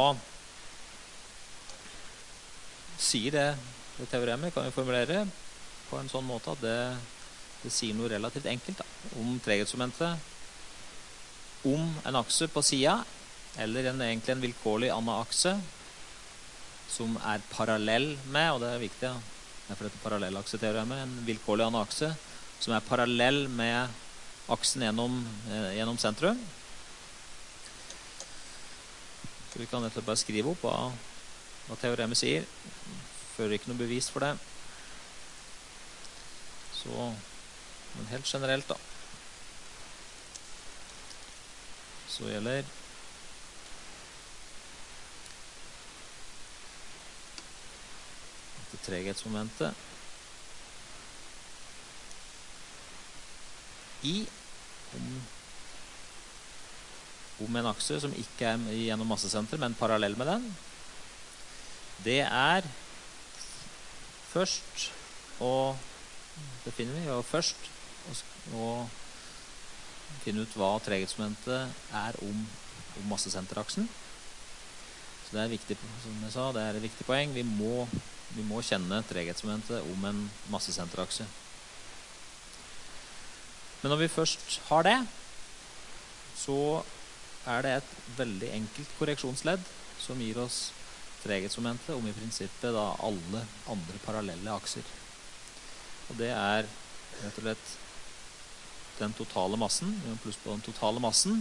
sier det teoremet, kan vi formulere på en sånn måte at det sier noe relativt enkelt da, om treghetsmomentet om en akse på siden, eller egentlig en vilkårlig annen akse som er parallell med, og det er viktig, for dette parallellakseteoremet, en vilkårlig annen akse som er parallell med aksen gjennom sentrum. Så vi kan nettopp bare skrive opp hva teoremet sier. Fører ikke noe bevis for det. Så, men helt generelt da, så gjelder dette treghetsmomentet om en akse som ikke er gjennom massesenter, men parallell med den. Det er først, og det finner vi, og først å finne ut hva treghetsmomentet er om massesenteraksen. Så det er viktig, som jeg sa, det er et viktig poeng. Vi må kjenne treghetsmomentet om en massesenterakse. Men når vi først har det, så er det et veldig enkelt korreksjonsledd som gir oss treghetsmomentet om i prinsippet da alle andre parallelle akser. Og det er rett og slett den totale massen, pluss på den totale massen,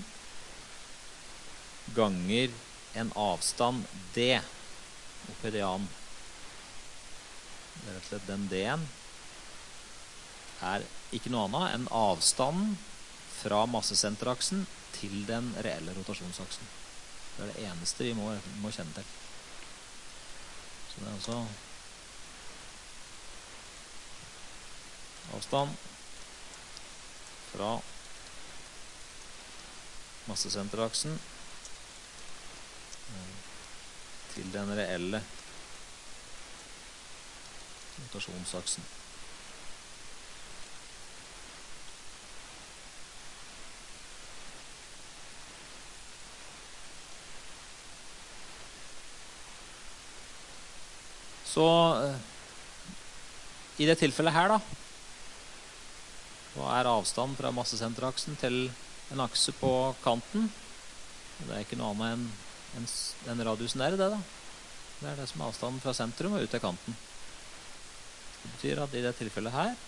ganger en avstand D oppi D-en. Det er rett og slett den D-en er ikke noe annet enn avstanden fra massesenteraksen til den reelle rotasjonsaksen. Det er det eneste vi må kjenne til. Så det er altså avstand fra massesenteraksen til den reelle rotasjonsaksen. Så i det tilfellet her da, så er avstanden fra massesenteraksen til en akse på kanten. Det er ikke noe annet enn radiusen R, det da. Det er det som er avstanden fra sentrum og ut til kanten. Det betyr at i det tilfellet her,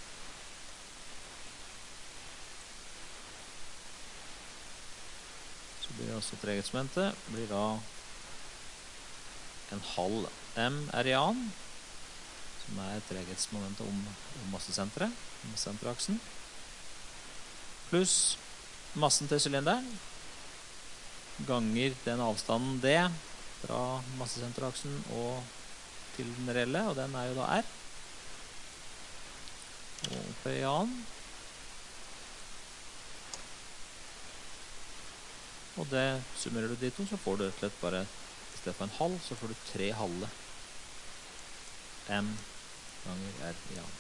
så blir også treghetsmomentet blir da en halv M R-ian, som er treghetsmomentet om massesenteret, massesenteraksen, pluss massen til sylinderen, ganger den avstanden D fra massesenteraksen og til den reelle, og den er jo da R, og P-ian, og det summerer du de to, så får du rett og slett bare i stedet for en halv, så får du 3 halve M ganger R i an.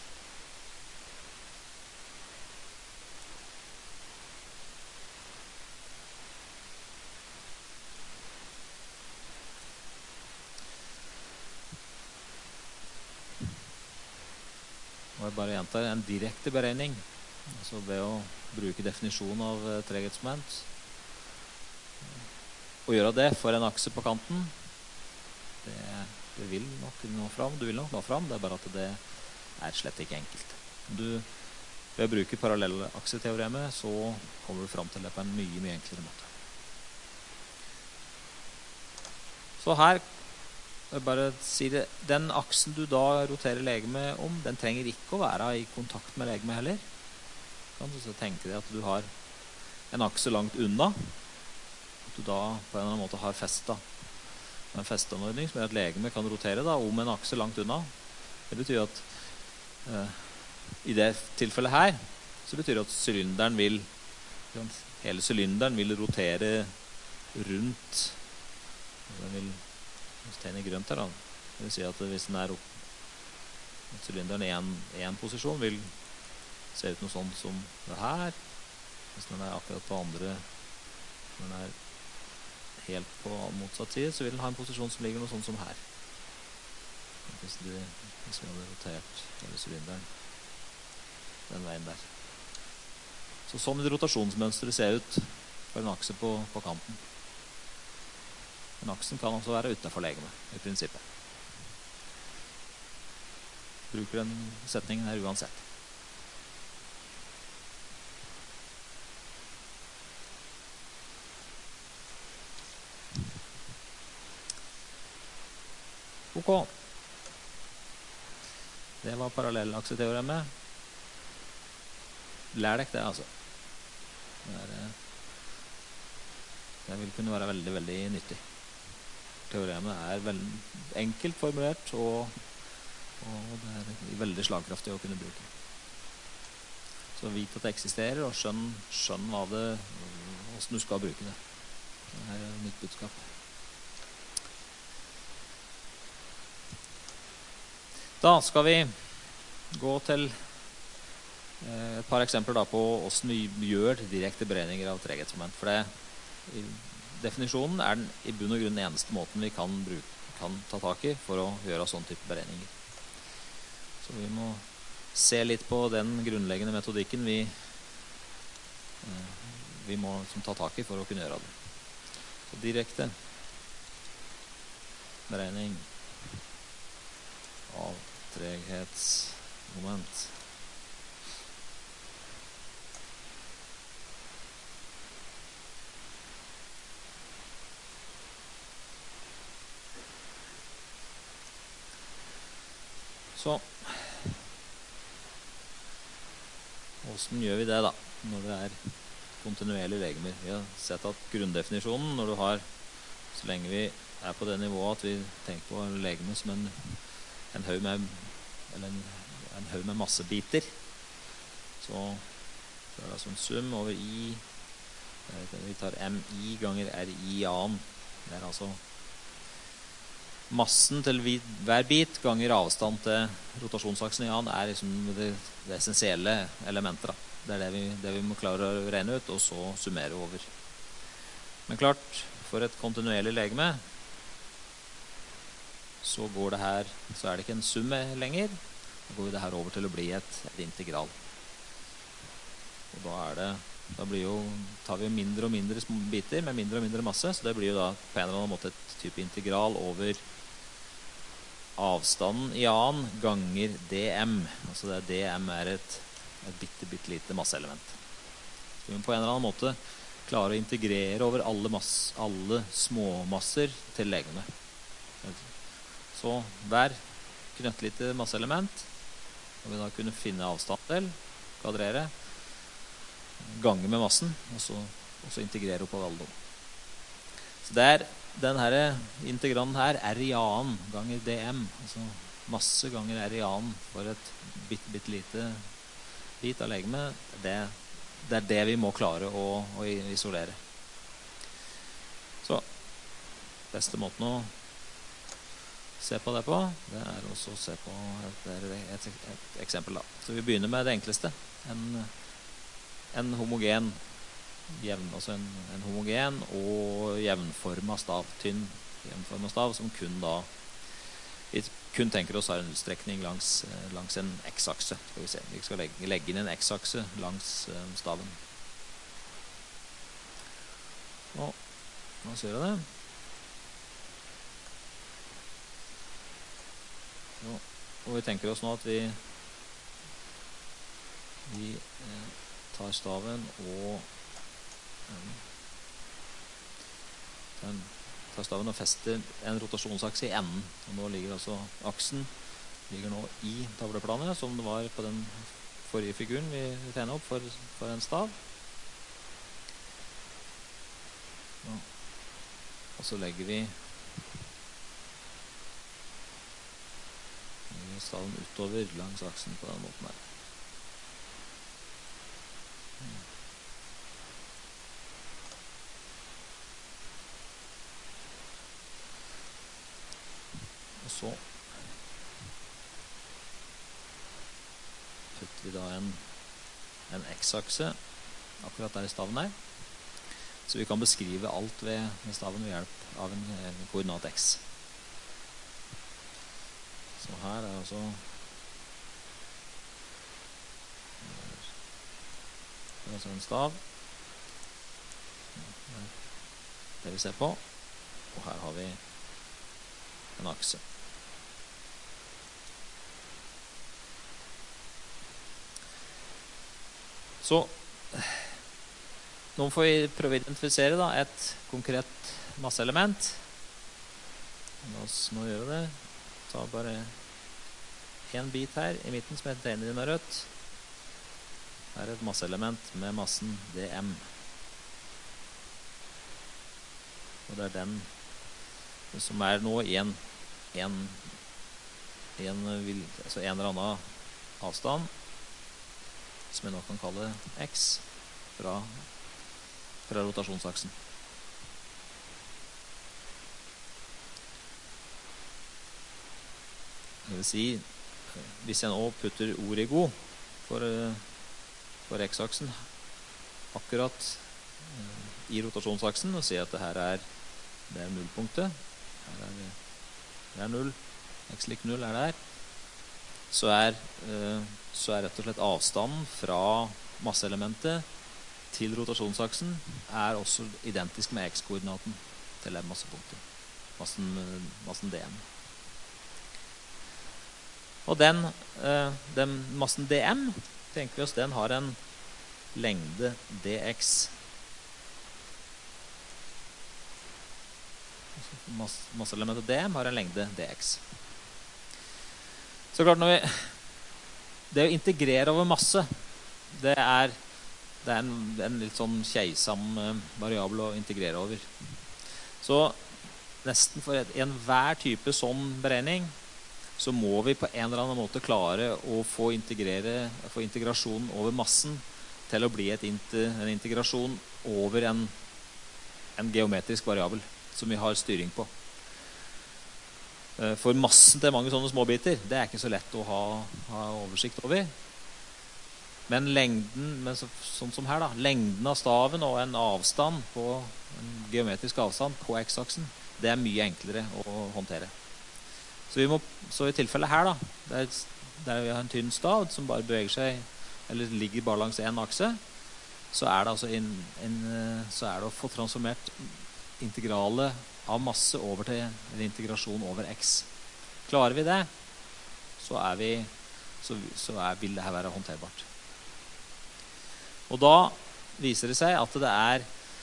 Og jeg bare gjentar en direkte beregning, altså ved å bruke definisjonen av treghetsmoment, og gjøre det for en akse på kanten, det vil nok nå fram, du vil nok nå fram, det er bare at det er slett ikke enkelt. Ved å bruke parallellakseteoremet, så kommer du fram til det på en mye, mye enklere måte. Så her, jeg bare sier det, den aksen du da roterer legemet om, den trenger ikke å være i kontakt med legemet heller. Kan du så tenke deg at du har en akse langt unna, at du da på en eller annen måte har festet en festeanordning som gjør at legemet kan rotere da, om en akse langt unna. Det betyr at i det tilfellet her så betyr det at hele sylinderen vil rotere rundt. Den vil tegne grønt her da. Det vil si at hvis den opp, sylinderen i en posisjon vil se ut noe sånn som det her. Hvis den akkurat på andre, når den helt på motsatt side, så vil den ha en posisjon som ligger noe sånn som her. Hvis vi hadde rotert hele sylinderen den veien der. Så sånn vil rotasjonsmønsteret se ut for en akse på kanten. Men aksen kan også være utenfor legemet, i prinsippet. Bruker den setningen her uansett. Ok. Det var parallellakseteoremet. Lær deg det, altså. Det vil kunne være veldig, veldig nyttig. Teoremet veldig enkelt formulert, og det veldig slagkraftig å kunne bruke. Så vit at det eksisterer, og skjønn hvordan du skal bruke det. Det mitt budskap. Da skal vi gå til et par eksempler da på hvordan vi gjør direkte beregninger av treghetsmoment. For definisjonen den i bunn og grunn den eneste måten vi kan ta tak i for å gjøre sånn type beregninger. Så vi må se litt på den grunnleggende metodikken vi må ta tak i for å kunne gjøre det. Så direkte beregning av treghetsmoment. Så hvordan gjør vi det da, når det kontinuerlige legemer? Vi har sett at grunndefinisjonen, når du har, så lenge vi på det nivået at vi tenker på legeme som en haug med massebiter, så det altså en sum over I, vi tar MI ganger RI annen. Det altså massen til hver bit ganger avstand til rotasjonsaksen i annen liksom det essensielle elementet da. Det det vi må klare å regne ut, og så summere over. Men klart, for et kontinuerlig legeme, så går det her, så det ikke en summe lenger, da går det her over til å bli et integral. Og da tar vi mindre og mindre små biter med mindre og mindre masse, så det blir jo da på en eller annen måte et type integral over avstanden i annen ganger dm. Altså dm et bitte lite masseelement. Så vi må på en eller annen måte klare å integrere over alle småmasser til legeme. Så hver knøttlite masseelement og vi da kunne finne avstand til, kvadrere, gange med massen, og så integrere oppover alle dem. Så denne integralen her i annen ganger dm, altså masse ganger i annen for et bitte lite bit av legeme, det det vi må klare å isolere. Så beste måten å se på det på, det også å se på et eksempel da. Så vi begynner med det enkleste, en homogen altså en homogen og jevnformet stav, tynn jevnformet stav, som kun tenker oss har en utstrekning langs en x-akse. Skal vi se, vi skal legge inn en x-akse langs staven. Og nå ser jeg det. Og vi tenker oss nå at vi tar staven og fester en rotasjonsakse i enden. Og nå ligger altså aksen nå i tavleplanet, som det var på den forrige figuren vi tegnet opp for en stav. Og så legger vi staven utover langs aksen på den måten her. Og så putter vi da en x-akse akkurat der i staven her. Så vi kan beskrive alt med staven ved hjelp av en koordinat x. Så her er altså en stav. Det vi ser på. Og her har vi en akse. Så nå får vi prøve å identifisere da, et konkret masseelement. La oss nå gjøre det. Ta bare en bit her i midten som jeg tegner inn med rødt. Her er et masseelement med massen dm. Og det er den som er nå i en eller annen avstand, som jeg nå kan kalle x, fra rotasjonsaksen. Det vil si, hvis jeg nå putter origo for x-aksen akkurat i rotasjonsaksen, og sier at det her er nullpunktet, det er 0, x lik 0 er der, så er rett og slett avstanden fra masseelementet til rotasjonsaksen er også identisk med x-koordinaten til massepunktet, massen dm. Og den massen dm, tenker vi oss, den har en lengde dx. Masseelementet dm har en lengde dx. Så klart, det å integrere over masse, det er en litt sånn keisam variabel å integrere over. Så nesten for enhver type sånn beregning, så må vi på en eller annen måte klare å få integrasjonen over massen til å bli en integrasjon over en geometrisk variabel som vi har styring på. For massen til mange sånne småbiter, det er ikke så lett å ha oversikt over. Men sånn som her da, lengden av staven og en geometrisk avstand på x-aksen, det er mye enklere å håndtere. Så i tilfellet her da, der vi har en tynn stav som bare beveger seg, eller ligger bare langs en akse, så er det altså så er det å få transformert integrale av masse over til en integrasjon over x. Klarer vi det, så vil det her være håndterbart. Og da viser det seg at det er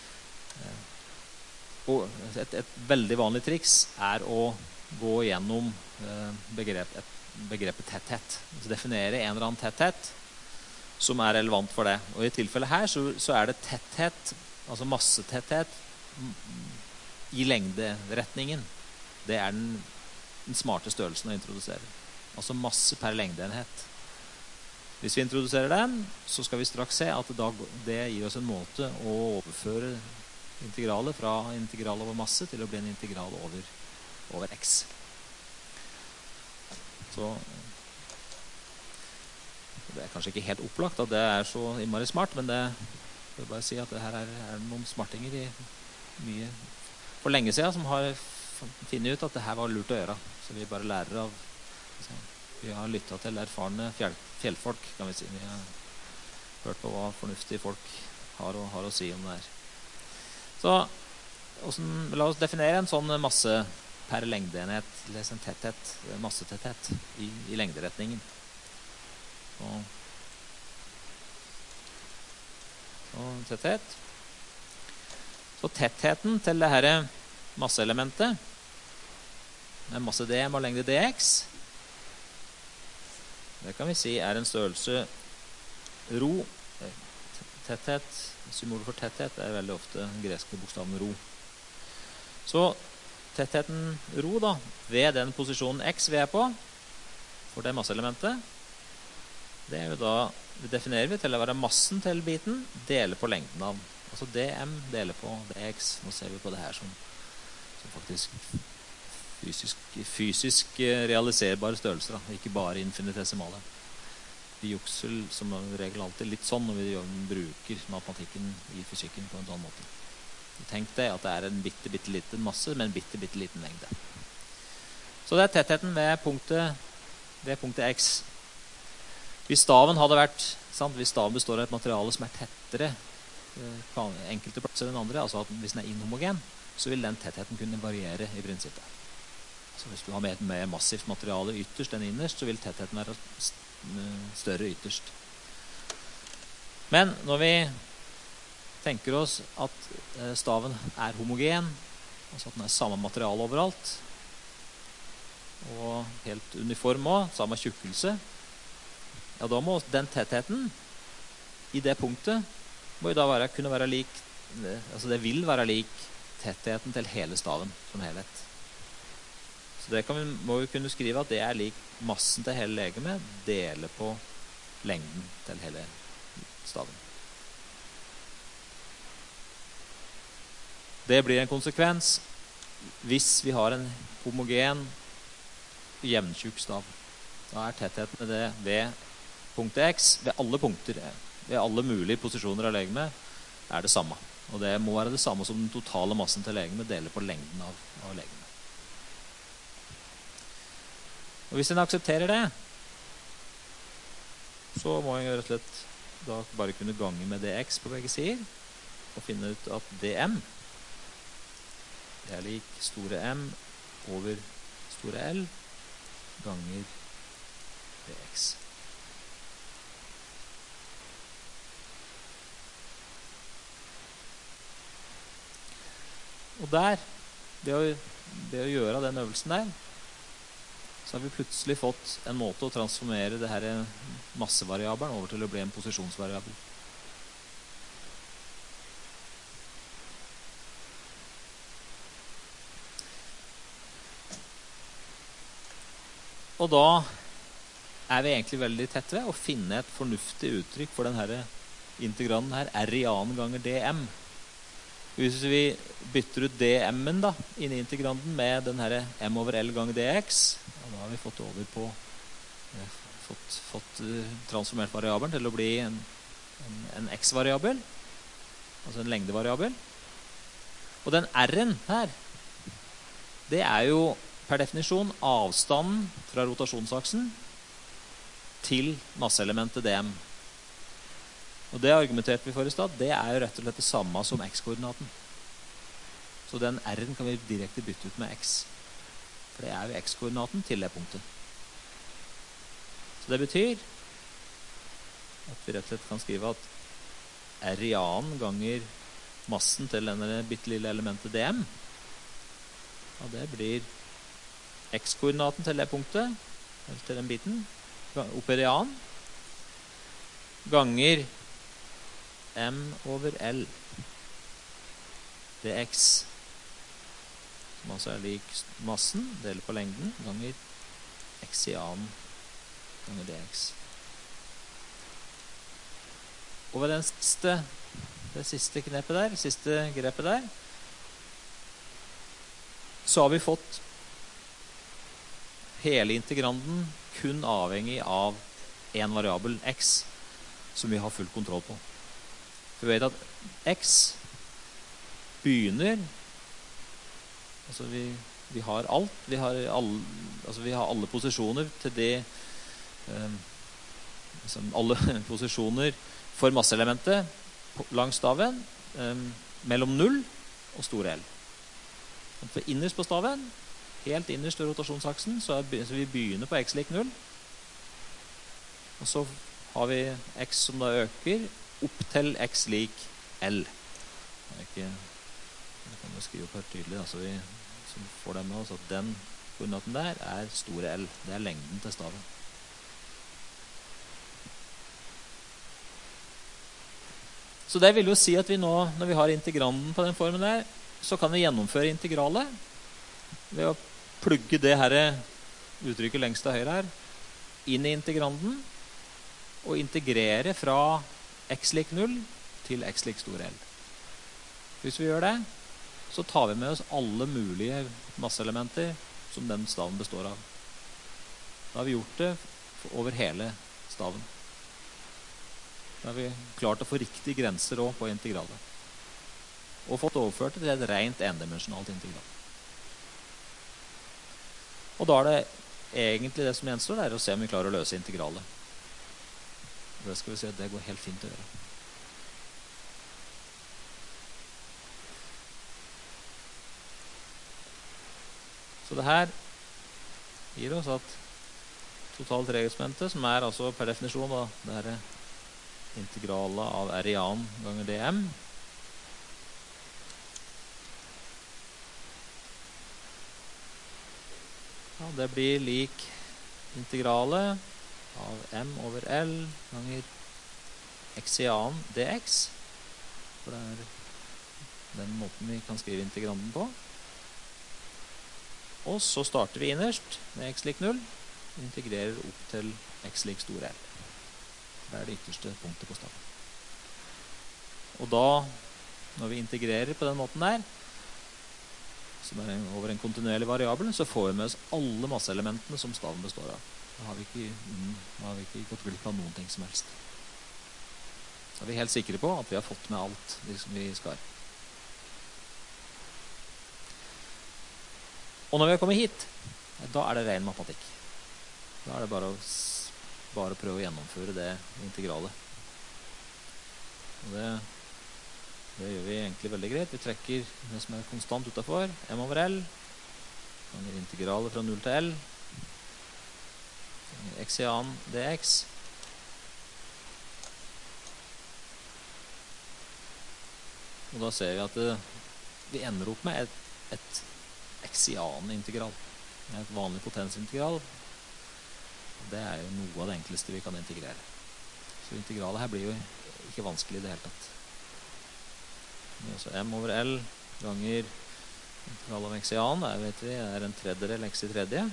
et veldig vanlig triks er å gå gjennom begrepet tetthet. Så definere en eller annen tetthet som er relevant for det. Og i tilfellet her så er det tetthet, altså massetetthet i lengderetningen. Det er den smarte størrelsen å introdusere. Altså masse per lengdeenhet. Hvis vi introduserer den, så skal vi straks se at det gir oss en måte å overføre integralet fra integral over masse til å bli en integral over x. Så det er kanskje ikke helt opplagt at det er så innmari smart, men jeg vil bare si at det her er noen smartinger mye for lenge siden som har funnet ut at det her var lurt å gjøre. Så vi bare lærer av, vi har lyttet til erfarne fjellfolk, kan vi si. Vi har hørt på hva fornuftige folk har å si om det her. Så la oss definere en sånn masse per lengdeenhet, eller en tetthet, massetetthet i lengderetningen. Og tetthet. Så tettheten til det her masseelementet med masse dm og lengde dx, det kan vi si er en størrelse rho. Tetthet, symbolet for tetthet er veldig ofte den greske bokstaven rho. Så tettheten rho da, ved den posisjonen x vi er på, for det masseelementet, det er jo da, det definerer vi til å være massen til biten, dele på lengden av. Altså dm deler på dx. Nå ser vi på det her som faktisk fysisk realiserbare størrelser, da. Ikke bare infinitesimale. Vi jukser som regel alltid litt sånn når vi bruker matematikken i fysikken på en sånn måte. Tenk deg at det er en bitte liten masse med en bitte liten lengde. Så det er tettheten ved punktet x. Hvis staven hadde vært, hvis staven består av et materiale som er tettere på enkelte plasser enn andre, altså at hvis den er inhomogen, så vil den tettheten kunne variere i prinsippet. Så hvis du har med et mer massivt materiale ytterst enn innerst, så vil tettheten være større ytterst. Men når vi tenker oss at staven er homogen, altså at den er samme materiale overalt, og helt uniform også, samme tjukkelse, ja, da må den tettheten i det punktet må jo da kunne være lik, altså det vil være lik tettheten til hele staven som helhet. Så det må vi kunne skrive at det er lik massen til hele legemet dele på lengden til hele staven. Det blir en konsekvens hvis vi har en homogen jevntjukk stav. Da er tettheten det ved punktet x, ved alle punkter, ved alle mulige posisjoner av legemet, er det samme. Og det må være det samme som den totale massen til legemet deler på lengden av legemet. Og hvis en aksepterer det, så må en rett og slett da bare kunne gange med dx på begge sider, og finne ut at dm det er lik store M over store L ganger dx. Og der, ved å gjøre den øvelsen der, så har vi plutselig fått en måte å transformere det her massevariabelen over til å bli en posisjonsvariabel. Og da er vi egentlig veldig tett ved å finne et fornuftig uttrykk for denne integranden her, r i annen ganger dm. Hvis vi bytter ut dm-en da, inn i integranden med denne m over l ganger dx, og da har vi fått over på fått transformert variabelen til å bli en x-variabel, altså en lengdevariabel. Og den r-en her, det er jo per definisjon avstanden fra rotasjonsaksen til masseelementet dm. Og det argumenterte vi for i stad, det er jo rett og slett det samme som x-koordinaten. Så den r-en kan vi direkte bytte ut med x. For det er jo x-koordinaten til det punktet. Så det betyr at vi rett og slett kan skrive at r i annen ganger massen til denne bittelille elementet dm, og det blir x-koordinaten til det punktet, eller til den biten, oppe i annen, ganger m over l dx, som altså er lik massen, deler på lengden, ganger x i annen, ganger dx. Og ved det siste knepet der, siste grepet der, så har vi fått hele integranden kun avhengig av en variabel x som vi har full kontroll på. For vi vet at x begynner, altså vi har alt, vi har alle posisjoner til det, alle posisjoner for masseelementet langs staven mellom 0 og store L. For innerst på staven, helt innerst i rotasjonsaksen, så vi begynner på x lik 0. Og så har vi x som da øker opp til x lik L. Det kan vi skrive opp her tydelig, da, så vi får det med oss at den koordinaten der er store L. Det er lengden til staven. Så det vil jo si at vi nå, når vi har integranden på den formen der, så kan vi gjennomføre integralet ved å plugge det her uttrykket lengst til høyre her inn i integranden og integrere fra x lik 0 til x lik stor L. Hvis vi gjør det, så tar vi med oss alle mulige masseelementer som den staven består av. Da har vi gjort det over hele staven. Da har vi klart å få riktige grenser også på integralet. Og fått overført det til et rent endimensjonalt integral. Og da er det egentlig det som gjenstår, det er å se om vi klarer å løse integralet. Og det skal vi se at det går helt fint å gjøre. Så det her gir oss at total tregeksponentet, som er altså per definisjon da, det her integralet av r i annen ganger dm, ja, det blir lik integralet av m over L ganger x i annen dx, for det er den måten vi kan skrive integranden på. Og så starter vi innerst med x lik 0, og integrerer opp til x lik stor L. Det er det ytterste punktet på staven. Og da, når vi integrerer på den måten der, som er over en kontinuerlig variabel, så får vi med oss alle masseelementene som staven består av. Da har vi ikke gått glipp av noen ting som helst. Så er vi helt sikre på at vi har fått med alt det som vi skal. Og når vi har kommet hit, da er det ren matematikk. Da er det bare å prøve å gjennomføre det integralet. Og det gjør vi egentlig veldig greit. Vi trekker det som er konstant utenfor, m over L, ganger integralet fra 0 til L, ganger x i annen dx, og da ser vi at vi ender opp med et x i annen integral. Det er et vanlig potensintegral. Det er jo noe av det enkleste vi kan integrere. Så integralet her blir jo ikke vanskelig i det hele tatt. Det er også m over L ganger integral av x i annen. Der vet vi er en tredjedel x i tredje.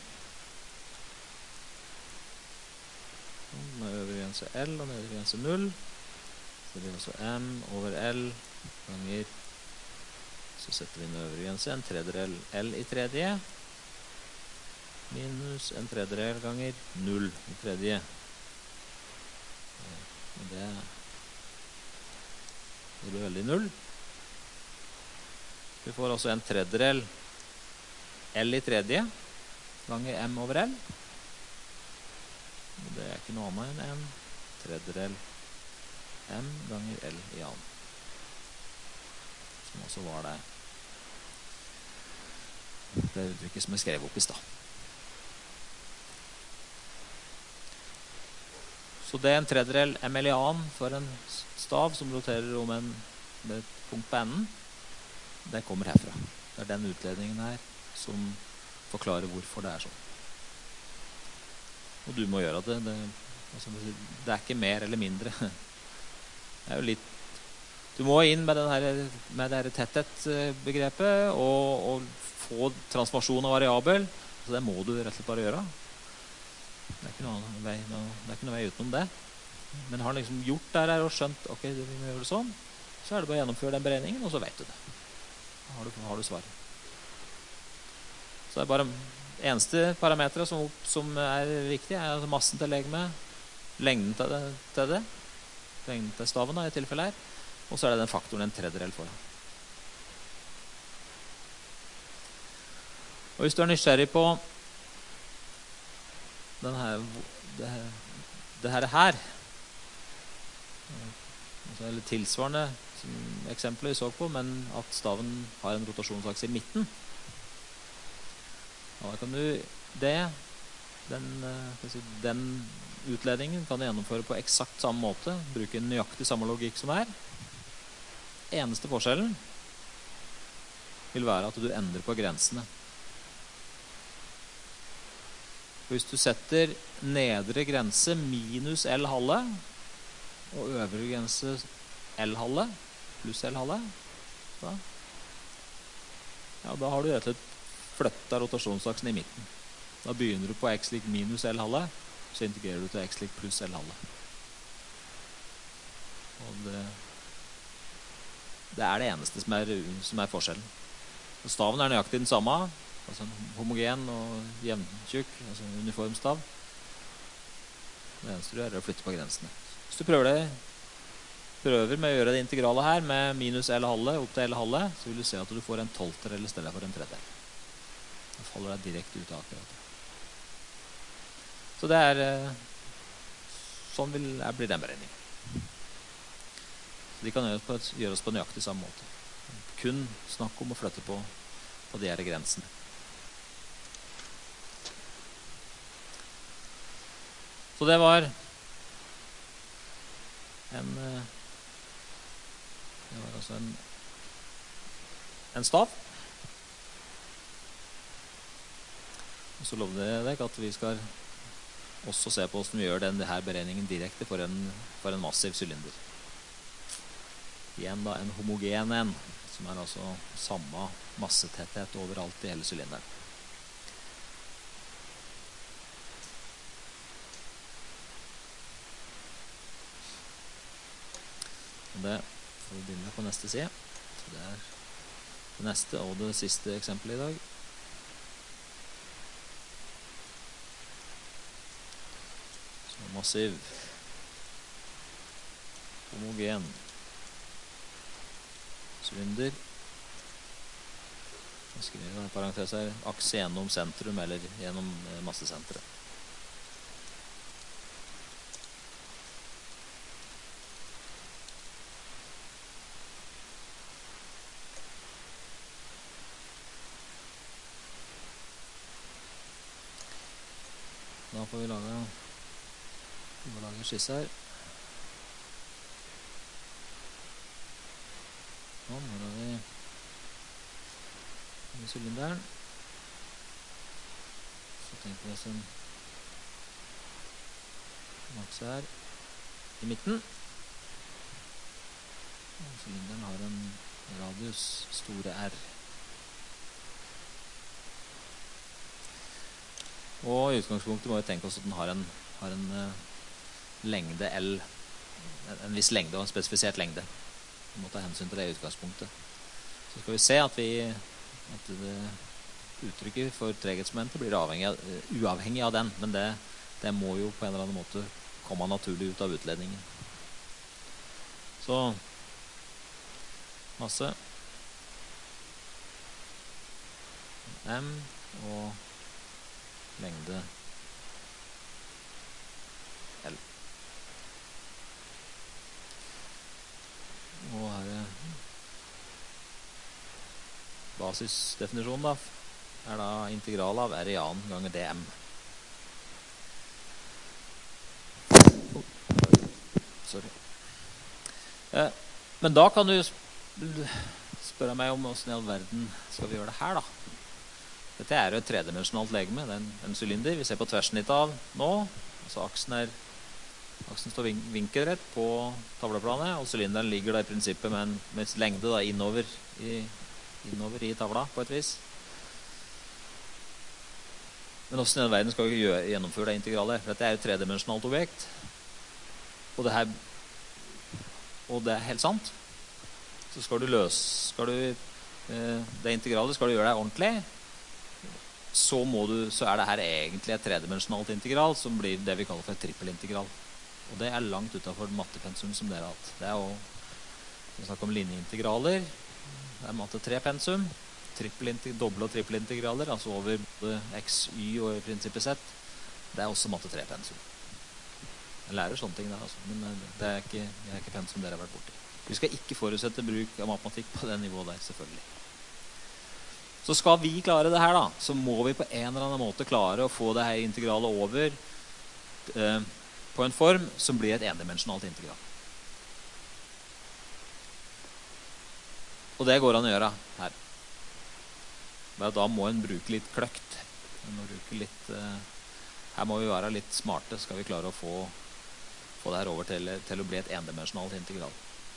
Med øvre grense L og nedre grense 0. Så det er også m over L ganger, så setter vi en øvre grense, en tredjedel L i tredje, minus en tredjedel ganger 0 i tredje. Og det blir veldig 0. Vi får også en tredjedel L i tredje ganger m over L. Og det er ikke noe annet enn en tredjedel m ganger L i annen. Som også var det uttrykket som jeg skrev opp i stad. Så det er en tredjedel ml i annen for en stav som roterer om med et punkt på enden. Det kommer herfra. Det er den utledningen her som forklarer hvorfor det er sånn. Og du må gjøre det. Det er ikke mer eller mindre. Det er jo litt. Du må inn med det tetthetsbegrepet og få transformasjon av variabel. Så det må du rett og slett bare gjøre. Det er ikke noe vei utenom det. Men har liksom gjort det her og skjønt ok, vi må gjøre det sånn, så er det bare å gjennomføre den beregningen, og så vet du det. Da har du svaret. Så det er bare eneste parametre som er viktig, er altså massen til legemet, lengden til det, lengden til staven da, i tilfelle her, og så er det den faktoren en tredjedel for. Og hvis du er nysgjerrig på det her, eller tilsvarende som eksempelet vi så på, men at staven har en rotasjonsakse i midten, da kan du den utledningen kan du gjennomføre på eksakt samme måte, bruke nøyaktig samme logikk som her. Eneste forskjellen vil være at du endrer på grensene. Hvis du setter nedre grense minus L halve og øvre grense L halve pluss L halve, da har du rett og slett flyttet rotasjonsaksen i midten. Da begynner du på x lik minus L halve, så integrerer du til x lik pluss L-halve. Og det er det eneste som er forskjellen. Og staven er nøyaktig den samme, altså homogen og jevntjukk, altså uniform stav. Det eneste du gjør er å flytte på grensene. Hvis du prøver med å gjøre det integralet her med minus L-halve opp til L-halve, så vil du se at du får en tolvter eller stedet for en tredjedel. Da faller det direkte ut av akkurat det. Så det er sånn blir den beregningen. Så de kan gjøres på nøyaktig samme måte. Kun snakk om å flytte på de her grensene. Så det var altså en stav. Og så lovde jeg deg at vi skal også se på hvordan vi gjør denne beregningen direkte for en massiv sylinder. Igjen da en homogen en, som er altså samme massetetthet overalt i hele sylinderen. Og det får vi begynne på neste side. Så det er det neste og det siste eksempelet i dag. Så massiv, homogen sylinder. Jeg skriver i parentes her, akse gjennom sentrum eller gjennom massesenteret. Da får vi lage skisse her. Sånn, her har vi sylinderen. Så tenker vi oss en akse her i midten. Og sylinderen har en radius store R. Og i utgangspunktet må vi tenke oss at den har en lengde L, en viss lengde og en spesifisert lengde. Vi må ta hensyn til det i utgangspunktet. Så skal vi se at det uttrykket for treghetsmomentet blir uavhengig av den, men det må jo på en eller annen måte komme naturlig ut av utledningen. Så masse M og lengde L. Og her er basisdefinisjonen da, er da integral av R i annen ganger dm. Sorry. Men da kan du spørre meg om hvordan i all verden skal vi gjøre det her da. Dette er jo et tredimensjonalt legeme, det er en sylinder. Vi ser på tverrsnitt av nå, altså aksen står vinkelrett på tavleplanet, og cylinderen ligger da i prinsippet med en lengde da innover i tavla på et vis. Men hvordan i den verden skal vi gjennomføre det integralet? For dette er jo et tredimensjonalt objekt, og det er helt sant. Så skal du det integralet skal du gjøre deg ordentlig, så er det her egentlig et tredimensjonalt integral som blir det vi kaller for et trippelintegral. Og det er langt utenfor mattepensum som dere har hatt. Det er jo, vi snakker om linjeintegraler, det er matte 3-pensum, doble- og trippelintegraler, altså over både x, y og i prinsippet z, det er også matte 3-pensum. Jeg lærer sånne ting der, altså, men det er ikke pensum dere har vært borti. Vi skal ikke forutsette bruk av matematikk på det nivået der, selvfølgelig. Så skal vi klare det her da, så må vi på en eller annen måte klare å få det her integralet over på en form som blir et endimensjonalt integral. Og det går an å gjøre her. Men da må en bruke litt kløkt. Her må vi være litt smarte, skal vi klare å få det her over til å bli et endimensjonalt integral.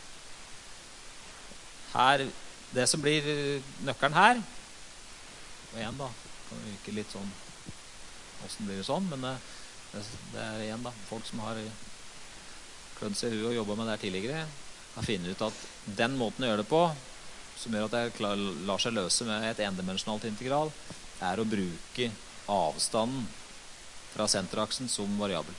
Her, det som blir nøkkelen her, og igjen da, kan vi virke litt sånn, hvordan blir det sånn, men Det igjen da, folk som har klødd seg i huet og jobbet med det her tidligere, har funnet ut at den måten å gjøre det på, som gjør at det lar seg løse med et endimensjonalt integral, å bruke avstanden fra senteraksen som variabel.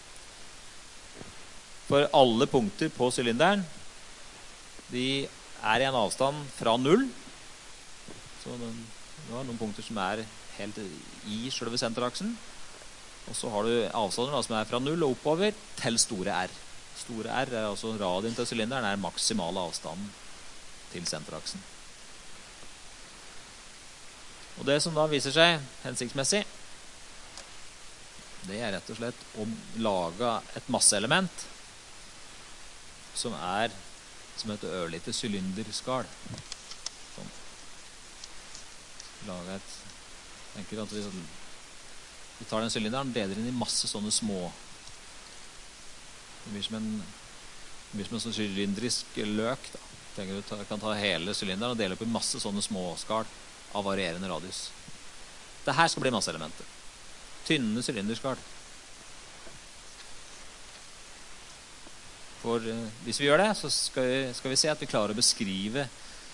For alle punkter på sylinderen, de i en avstand fra 0. Så det er noen punkter som helt i selve senteraksen. Og så har du avstander da, som fra 0 og oppover til store R. Store R altså radien til sylinderen, maksimale avstanden til senteraksen. Og det som da viser seg hensiktsmessig, det rett og slett å lage et masseelement som som heter ørlite sylinderskal. Sånn. Lage tenker at vi tar den sylinderen og deler inn i masse sånne små. Det blir som en sånn cylindrisk løk da. Tenker du kan ta hele sylinderen og dele på masse sånne små skal av varierende radius. Dette skal bli masseelementet. Tynne sylinderskal. For hvis vi gjør det, så skal vi se at vi klarer å beskrive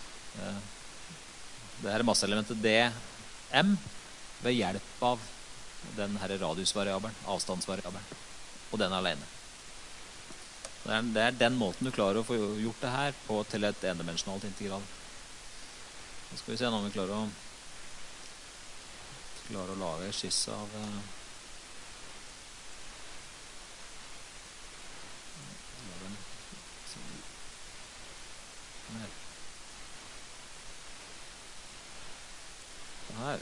det her masseelementet dm ved hjelp av den her radiusvariabelen, avstandsvariabelen, og den alene. Det den måten du klarer å få gjort det her på til et endimensjonalt integral. Nå skal vi se om vi klarer å lage en skisse av her.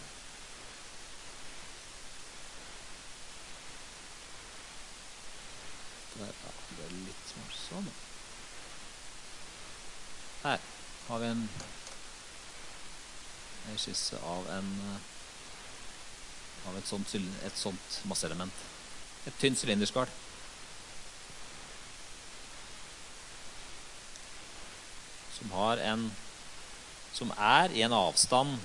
Det litt smart sånn. Her har vi en skisse av et sånt masseelement. Et tynt sylinderskal. Som i en avstand.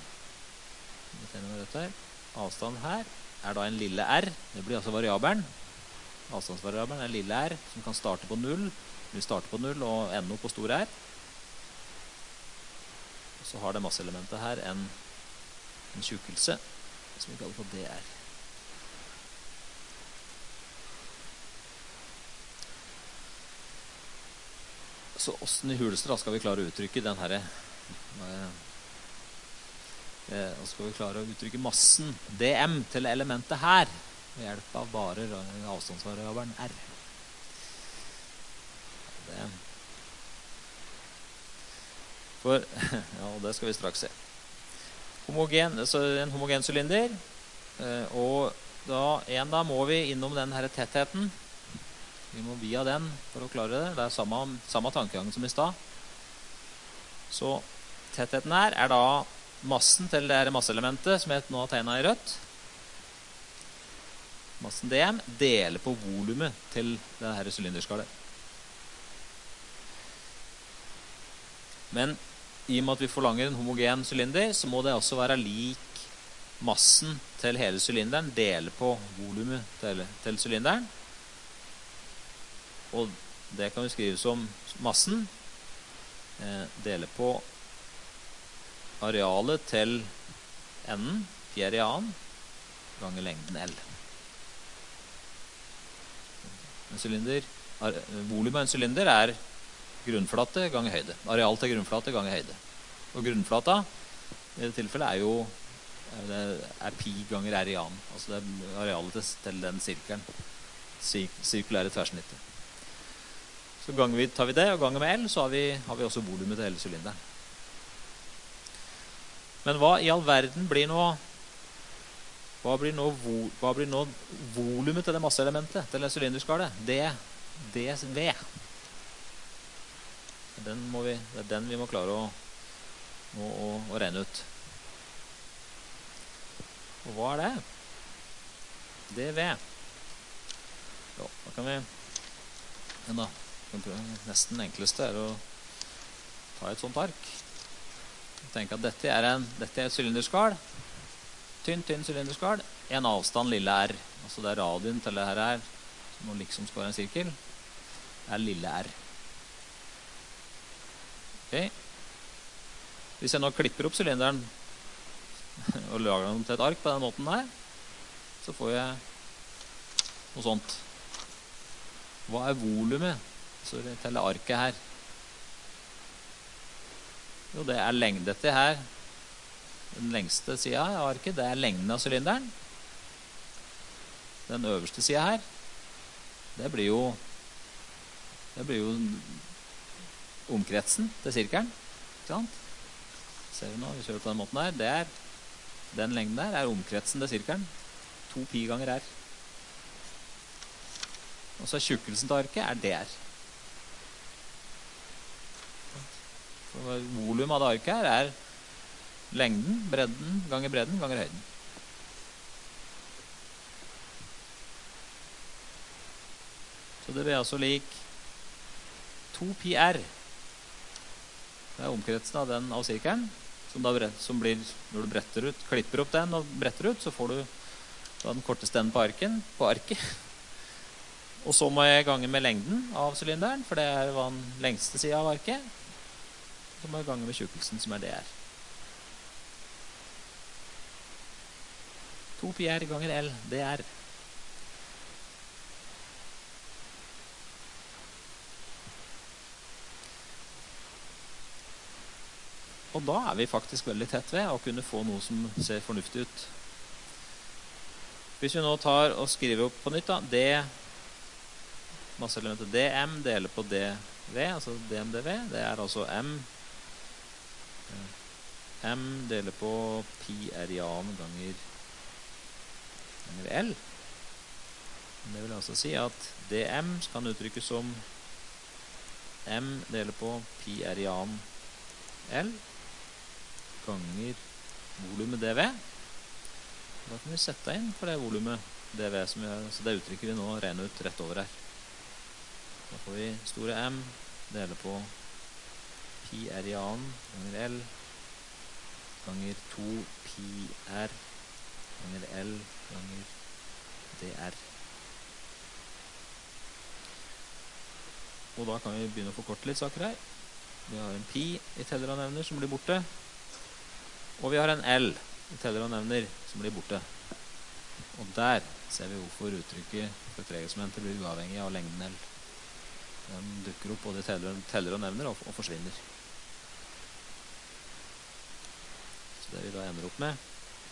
Avstanden her da en lille r. Det blir altså variabelen. Avstandsvariabelen lille r, som kan starte på 0. Vi starter på 0 og ende opp på stor r. Og så har det masseelementet her en tjukkelse, som vi kaller for dr. Så hvordan i huleste da skal vi klare å uttrykke den her og skal vi klare å uttrykke massen dm til elementet her ved hjelp av bare avstandsvariabelen r. Det skal vi straks se. En homogen sylinder, og da må vi innom den her tettheten. Vi må via den for å klare det. Det samme tankegang som i sted. Så tettheten her da massen til det her masseelementet som jeg nå har tegnet i rødt. Massen dm deler på volumet til det her sylinderskalet. Men i og med at vi forlanger en homogen sylinder, så må det også være lik massen til hele sylinderen dele på volumet til sylinderen. Og det kan vi skrive som massen dele på arealet til enden, fjerde i annen, ganger lengden L. Volumet av en sylinder grunnflate ganger høyde. Areal til grunnflate ganger høyde. Og grunnflata i dette tilfellet pi ganger r i annen. Altså det arealet til den sirkelen. Sirkulære tverrsnittet. Så tar vi det, og ganger med L, så har vi også volumet til hele sylinderen. Men hva i all verden blir nå volumet til det masseelementet, til det sylinderskalet? DV. Det den vi må klare å regne ut. Og hva det? DV. Da kan vi nesten enkleste å ta et sånt ark. Tenk at dette et sylinderskal. tynn sylinderskall, en avstand lille r. Altså det radien til det her som nå liksom skal være en sirkel, lille r. Okay. Hvis jeg nå klipper opp sylinderen og lager den til et ark på den måten her, så får jeg noe sånt. Hva volumet til arket her? Jo, det lengden dette her. Den lengste siden av arket, det lengden av sylinderen. Den øverste siden her, det blir jo omkretsen til sirkelen. Ikke sant? Ser vi nå, vi kjører på den måten her. Den lengden der omkretsen til sirkelen. 2 pi ganger r. Og så tjukkelsen til arket dr. Volumet av det arket her lengden, bredden ganger høyden. Så det blir altså lik 2 pi r. Det omkretsen av sirkelen, som blir, når du klipper opp den og bretter ut, så får du den korteste enden på arket. Og så må jeg gange med lengden av sylinderen, for det den lengste siden av arket. Så må jeg gange med tjukkelsen, som dr. 2 pi r ganger L, dr. Og da vi faktisk veldig tett ved å kunne få noe som ser fornuftig ut. Hvis vi nå tar og skriver opp på nytt masseelementet dm deler på dv, altså dm-dv, det altså m deler på pi r-jan ganger L. Det vil altså si at dm kan uttrykkes som m deler på pi r-jan L ganger volumet dv. Da kan vi sette inn for det volumet dv som vi har, så det uttrykker vi nå regner ut rett over her. Da får vi store m deler på pi r-jan ganger L ganger 2 pi r ganger L ganger dr. Og da kan vi begynne å forkorte litt saker her. Vi har en pi i teller og nevner som blir borte. Og vi har en L i teller og nevner som blir borte. Og der ser vi hvorfor uttrykket for treghetsmomentet blir uavhengig av lengden L. Den dukker opp både i teller og nevner og forsvinner. Så det vi da ender opp med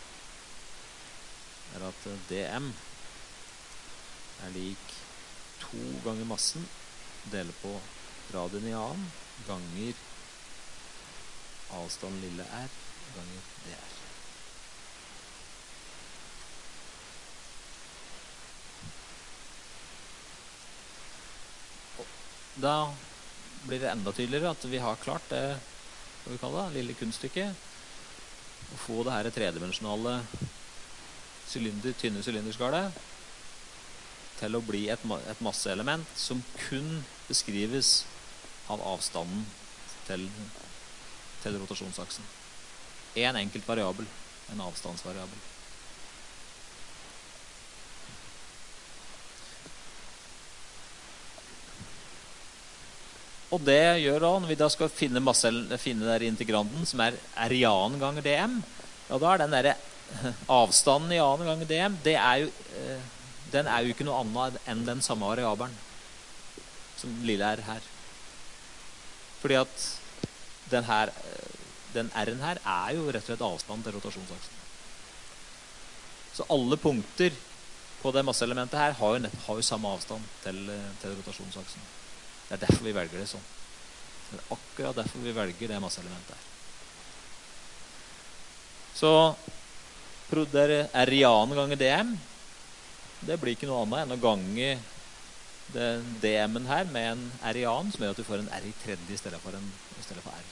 at dm lik 2 ganger massen deler på radien i annen ganger avstand lille r ganger dr. Da blir det enda tydeligere at vi har klart det, hva vi kaller det, lille kunststykket, å få det her tredimensjonale tynne sylinderskallet til å bli et masseelement som kun beskrives av avstanden til rotasjonsaksen. En enkelt variabel, en avstandsvariabel. Og det gjør da, når vi da skal finne der integranden, som r-jan ganger dm, ja, da den der avstanden i jan ganger dm, den jo ikke noe annet enn den samme variabelen som lille r her. Fordi at den r-en her jo rett og slett avstand til rotasjonsaksen. Så alle punkter på det masseelementet her har jo samme avstand til rotasjonsaksen. Det derfor vi velger det sånn. Det akkurat derfor vi velger det masseelementet her. Så det r-jan ganger dm, det blir ikke noe annet enn å gange dm-en her med en r-jan, som gjør at du får en r i tredje i stedet for r.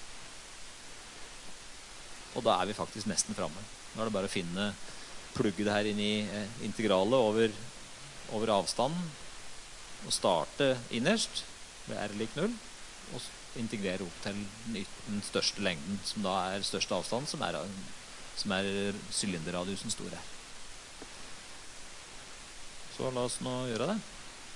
Og da vi faktisk nesten fremme. Nå det bare å plugge det her inn i integralet over avstanden, og starte innerst ved r lik 0, og integrere opp til den største lengden, som da største avstand, som som sylinderradiusen stor R. Så la oss nå gjøre det.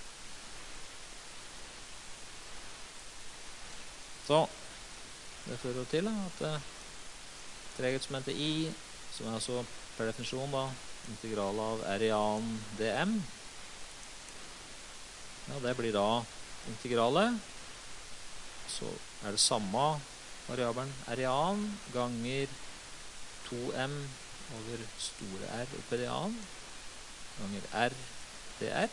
Så, det fører til at treghetsmomentet I, som altså per definisjon da, integral av R i annen dm, ja, det blir da integralet, så det samme variabelen R i annen ganger 2m over store R oppi det annen, ganger R dr.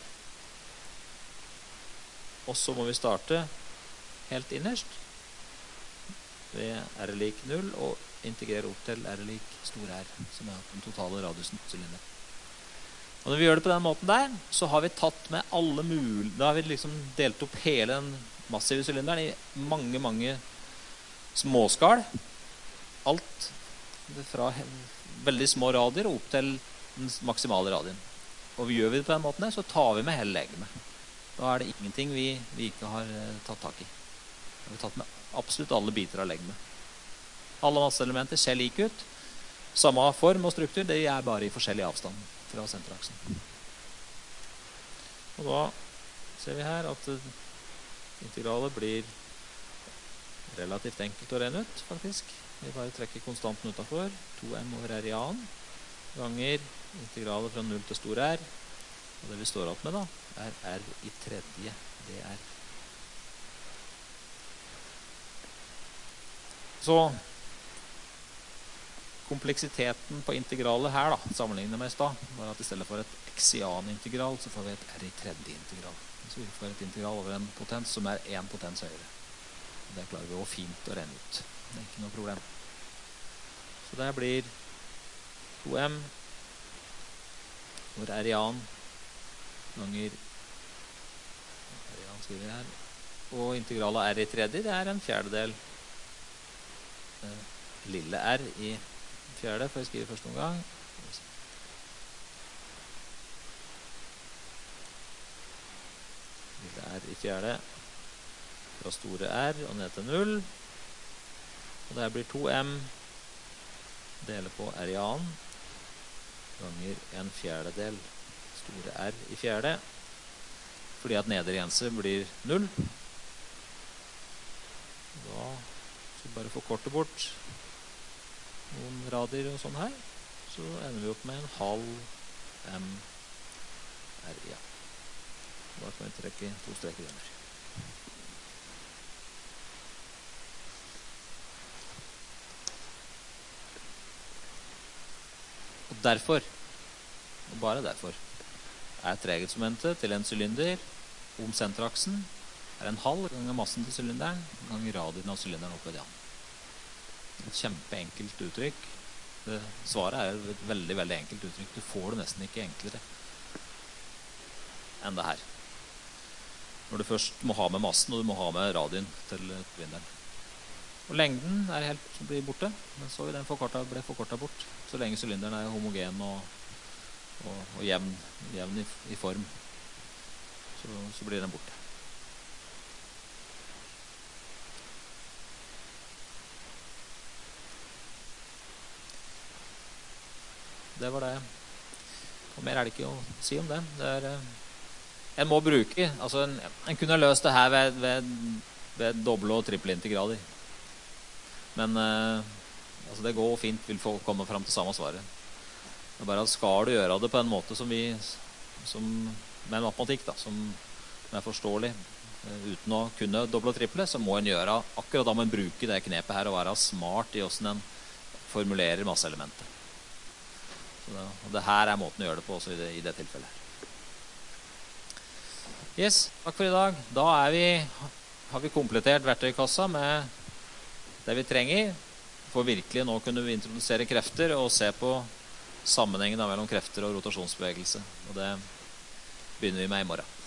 Og så må vi starte helt innerst ved R lik 0 og integrere opp til R lik stor R, som den totale radiusen på sylinder. Og når vi gjør det på den måten der, så har vi tatt med alle mulige, da har vi liksom delt opp hele den massive sylinderen i mange, mange småskal. Alt fra veldig små radier opp til den maksimale radien. Og gjør vi det på den måten der, så tar vi med hele legemet. Da det ingenting vi ikke har tatt tak i. Vi har tatt med absolutt alle biter av legemet. Alle masseelementer ser like ut. Samme form og struktur, det bare i forskjellig avstand fra senteraksen. Og da ser vi her at integralet blir relativt enkelt å regne ut, faktisk. Vi bare trekker konstanten utenfor, 2m over R i annen, ganger integralet fra 0 til stor R, og det vi står opp med da, R i tredje dr. Så kompleksiteten på integralet her da, sammenlignet med i stad, var at i stedet for et eksian-integral, så får vi et R i tredje integral. Så vi får et integral over en potens som 1 potens høyere. Det klarer vi også fint å regne ut. Det ikke noe problem. Så det blir 2m hvor R i annen ganger R i annen skriver vi her, og integral av R i tredje, det en fjerdedel lille R i fjerde, for jeg skriver første omgang. Lille R i fjerde fra store R og ned til 0, og det blir 2m deler på R i annen ganger en fjerdedel store R i fjerde, fordi at nedre grense blir 0. Da skal vi bare forkorte bort noen radier og sånn her, så ender vi opp med en halv m R i annen. Da kan vi trekke 2 streker under. Og derfor, og bare derfor, treghetsmomentet til en sylinder om senteraksen en halv ganger massen til sylinderen ganger radien av sylinderen opp ved det andre. Et kjempeenkelt uttrykk. Svaret et veldig, veldig enkelt uttrykk. Du får det nesten ikke enklere enn det her. Når du først må ha med massen, og du må ha med radien til sylinderen. Og lengden helt blir borte, men så den ble forkortet bort. Så lenge sylinderen homogen og jevn i form, så blir den borte. Det var det. Og mer det ikke å si om det. En må bruke, altså en kunne løst det her ved doble- og trippelintegraler. Men altså det går fint, vil få komme frem til samme svaret. Det bare at skal du gjøre det på en måte med en matematikk da, som forståelig, uten å kunne doble og triple, så må en gjøre akkurat da man bruker det knepet her og være smart i hvordan en formulerer masseelementet. Og det her måten å gjøre det på også i det tilfellet. Yes, takk for i dag. Da har vi komplettert verktøykassa med det vi trenger for virkelig nå kunne vi introdusere krefter og se på sammenhengen mellom krefter og rotasjonsbevegelse. Og det begynner vi med i morgen.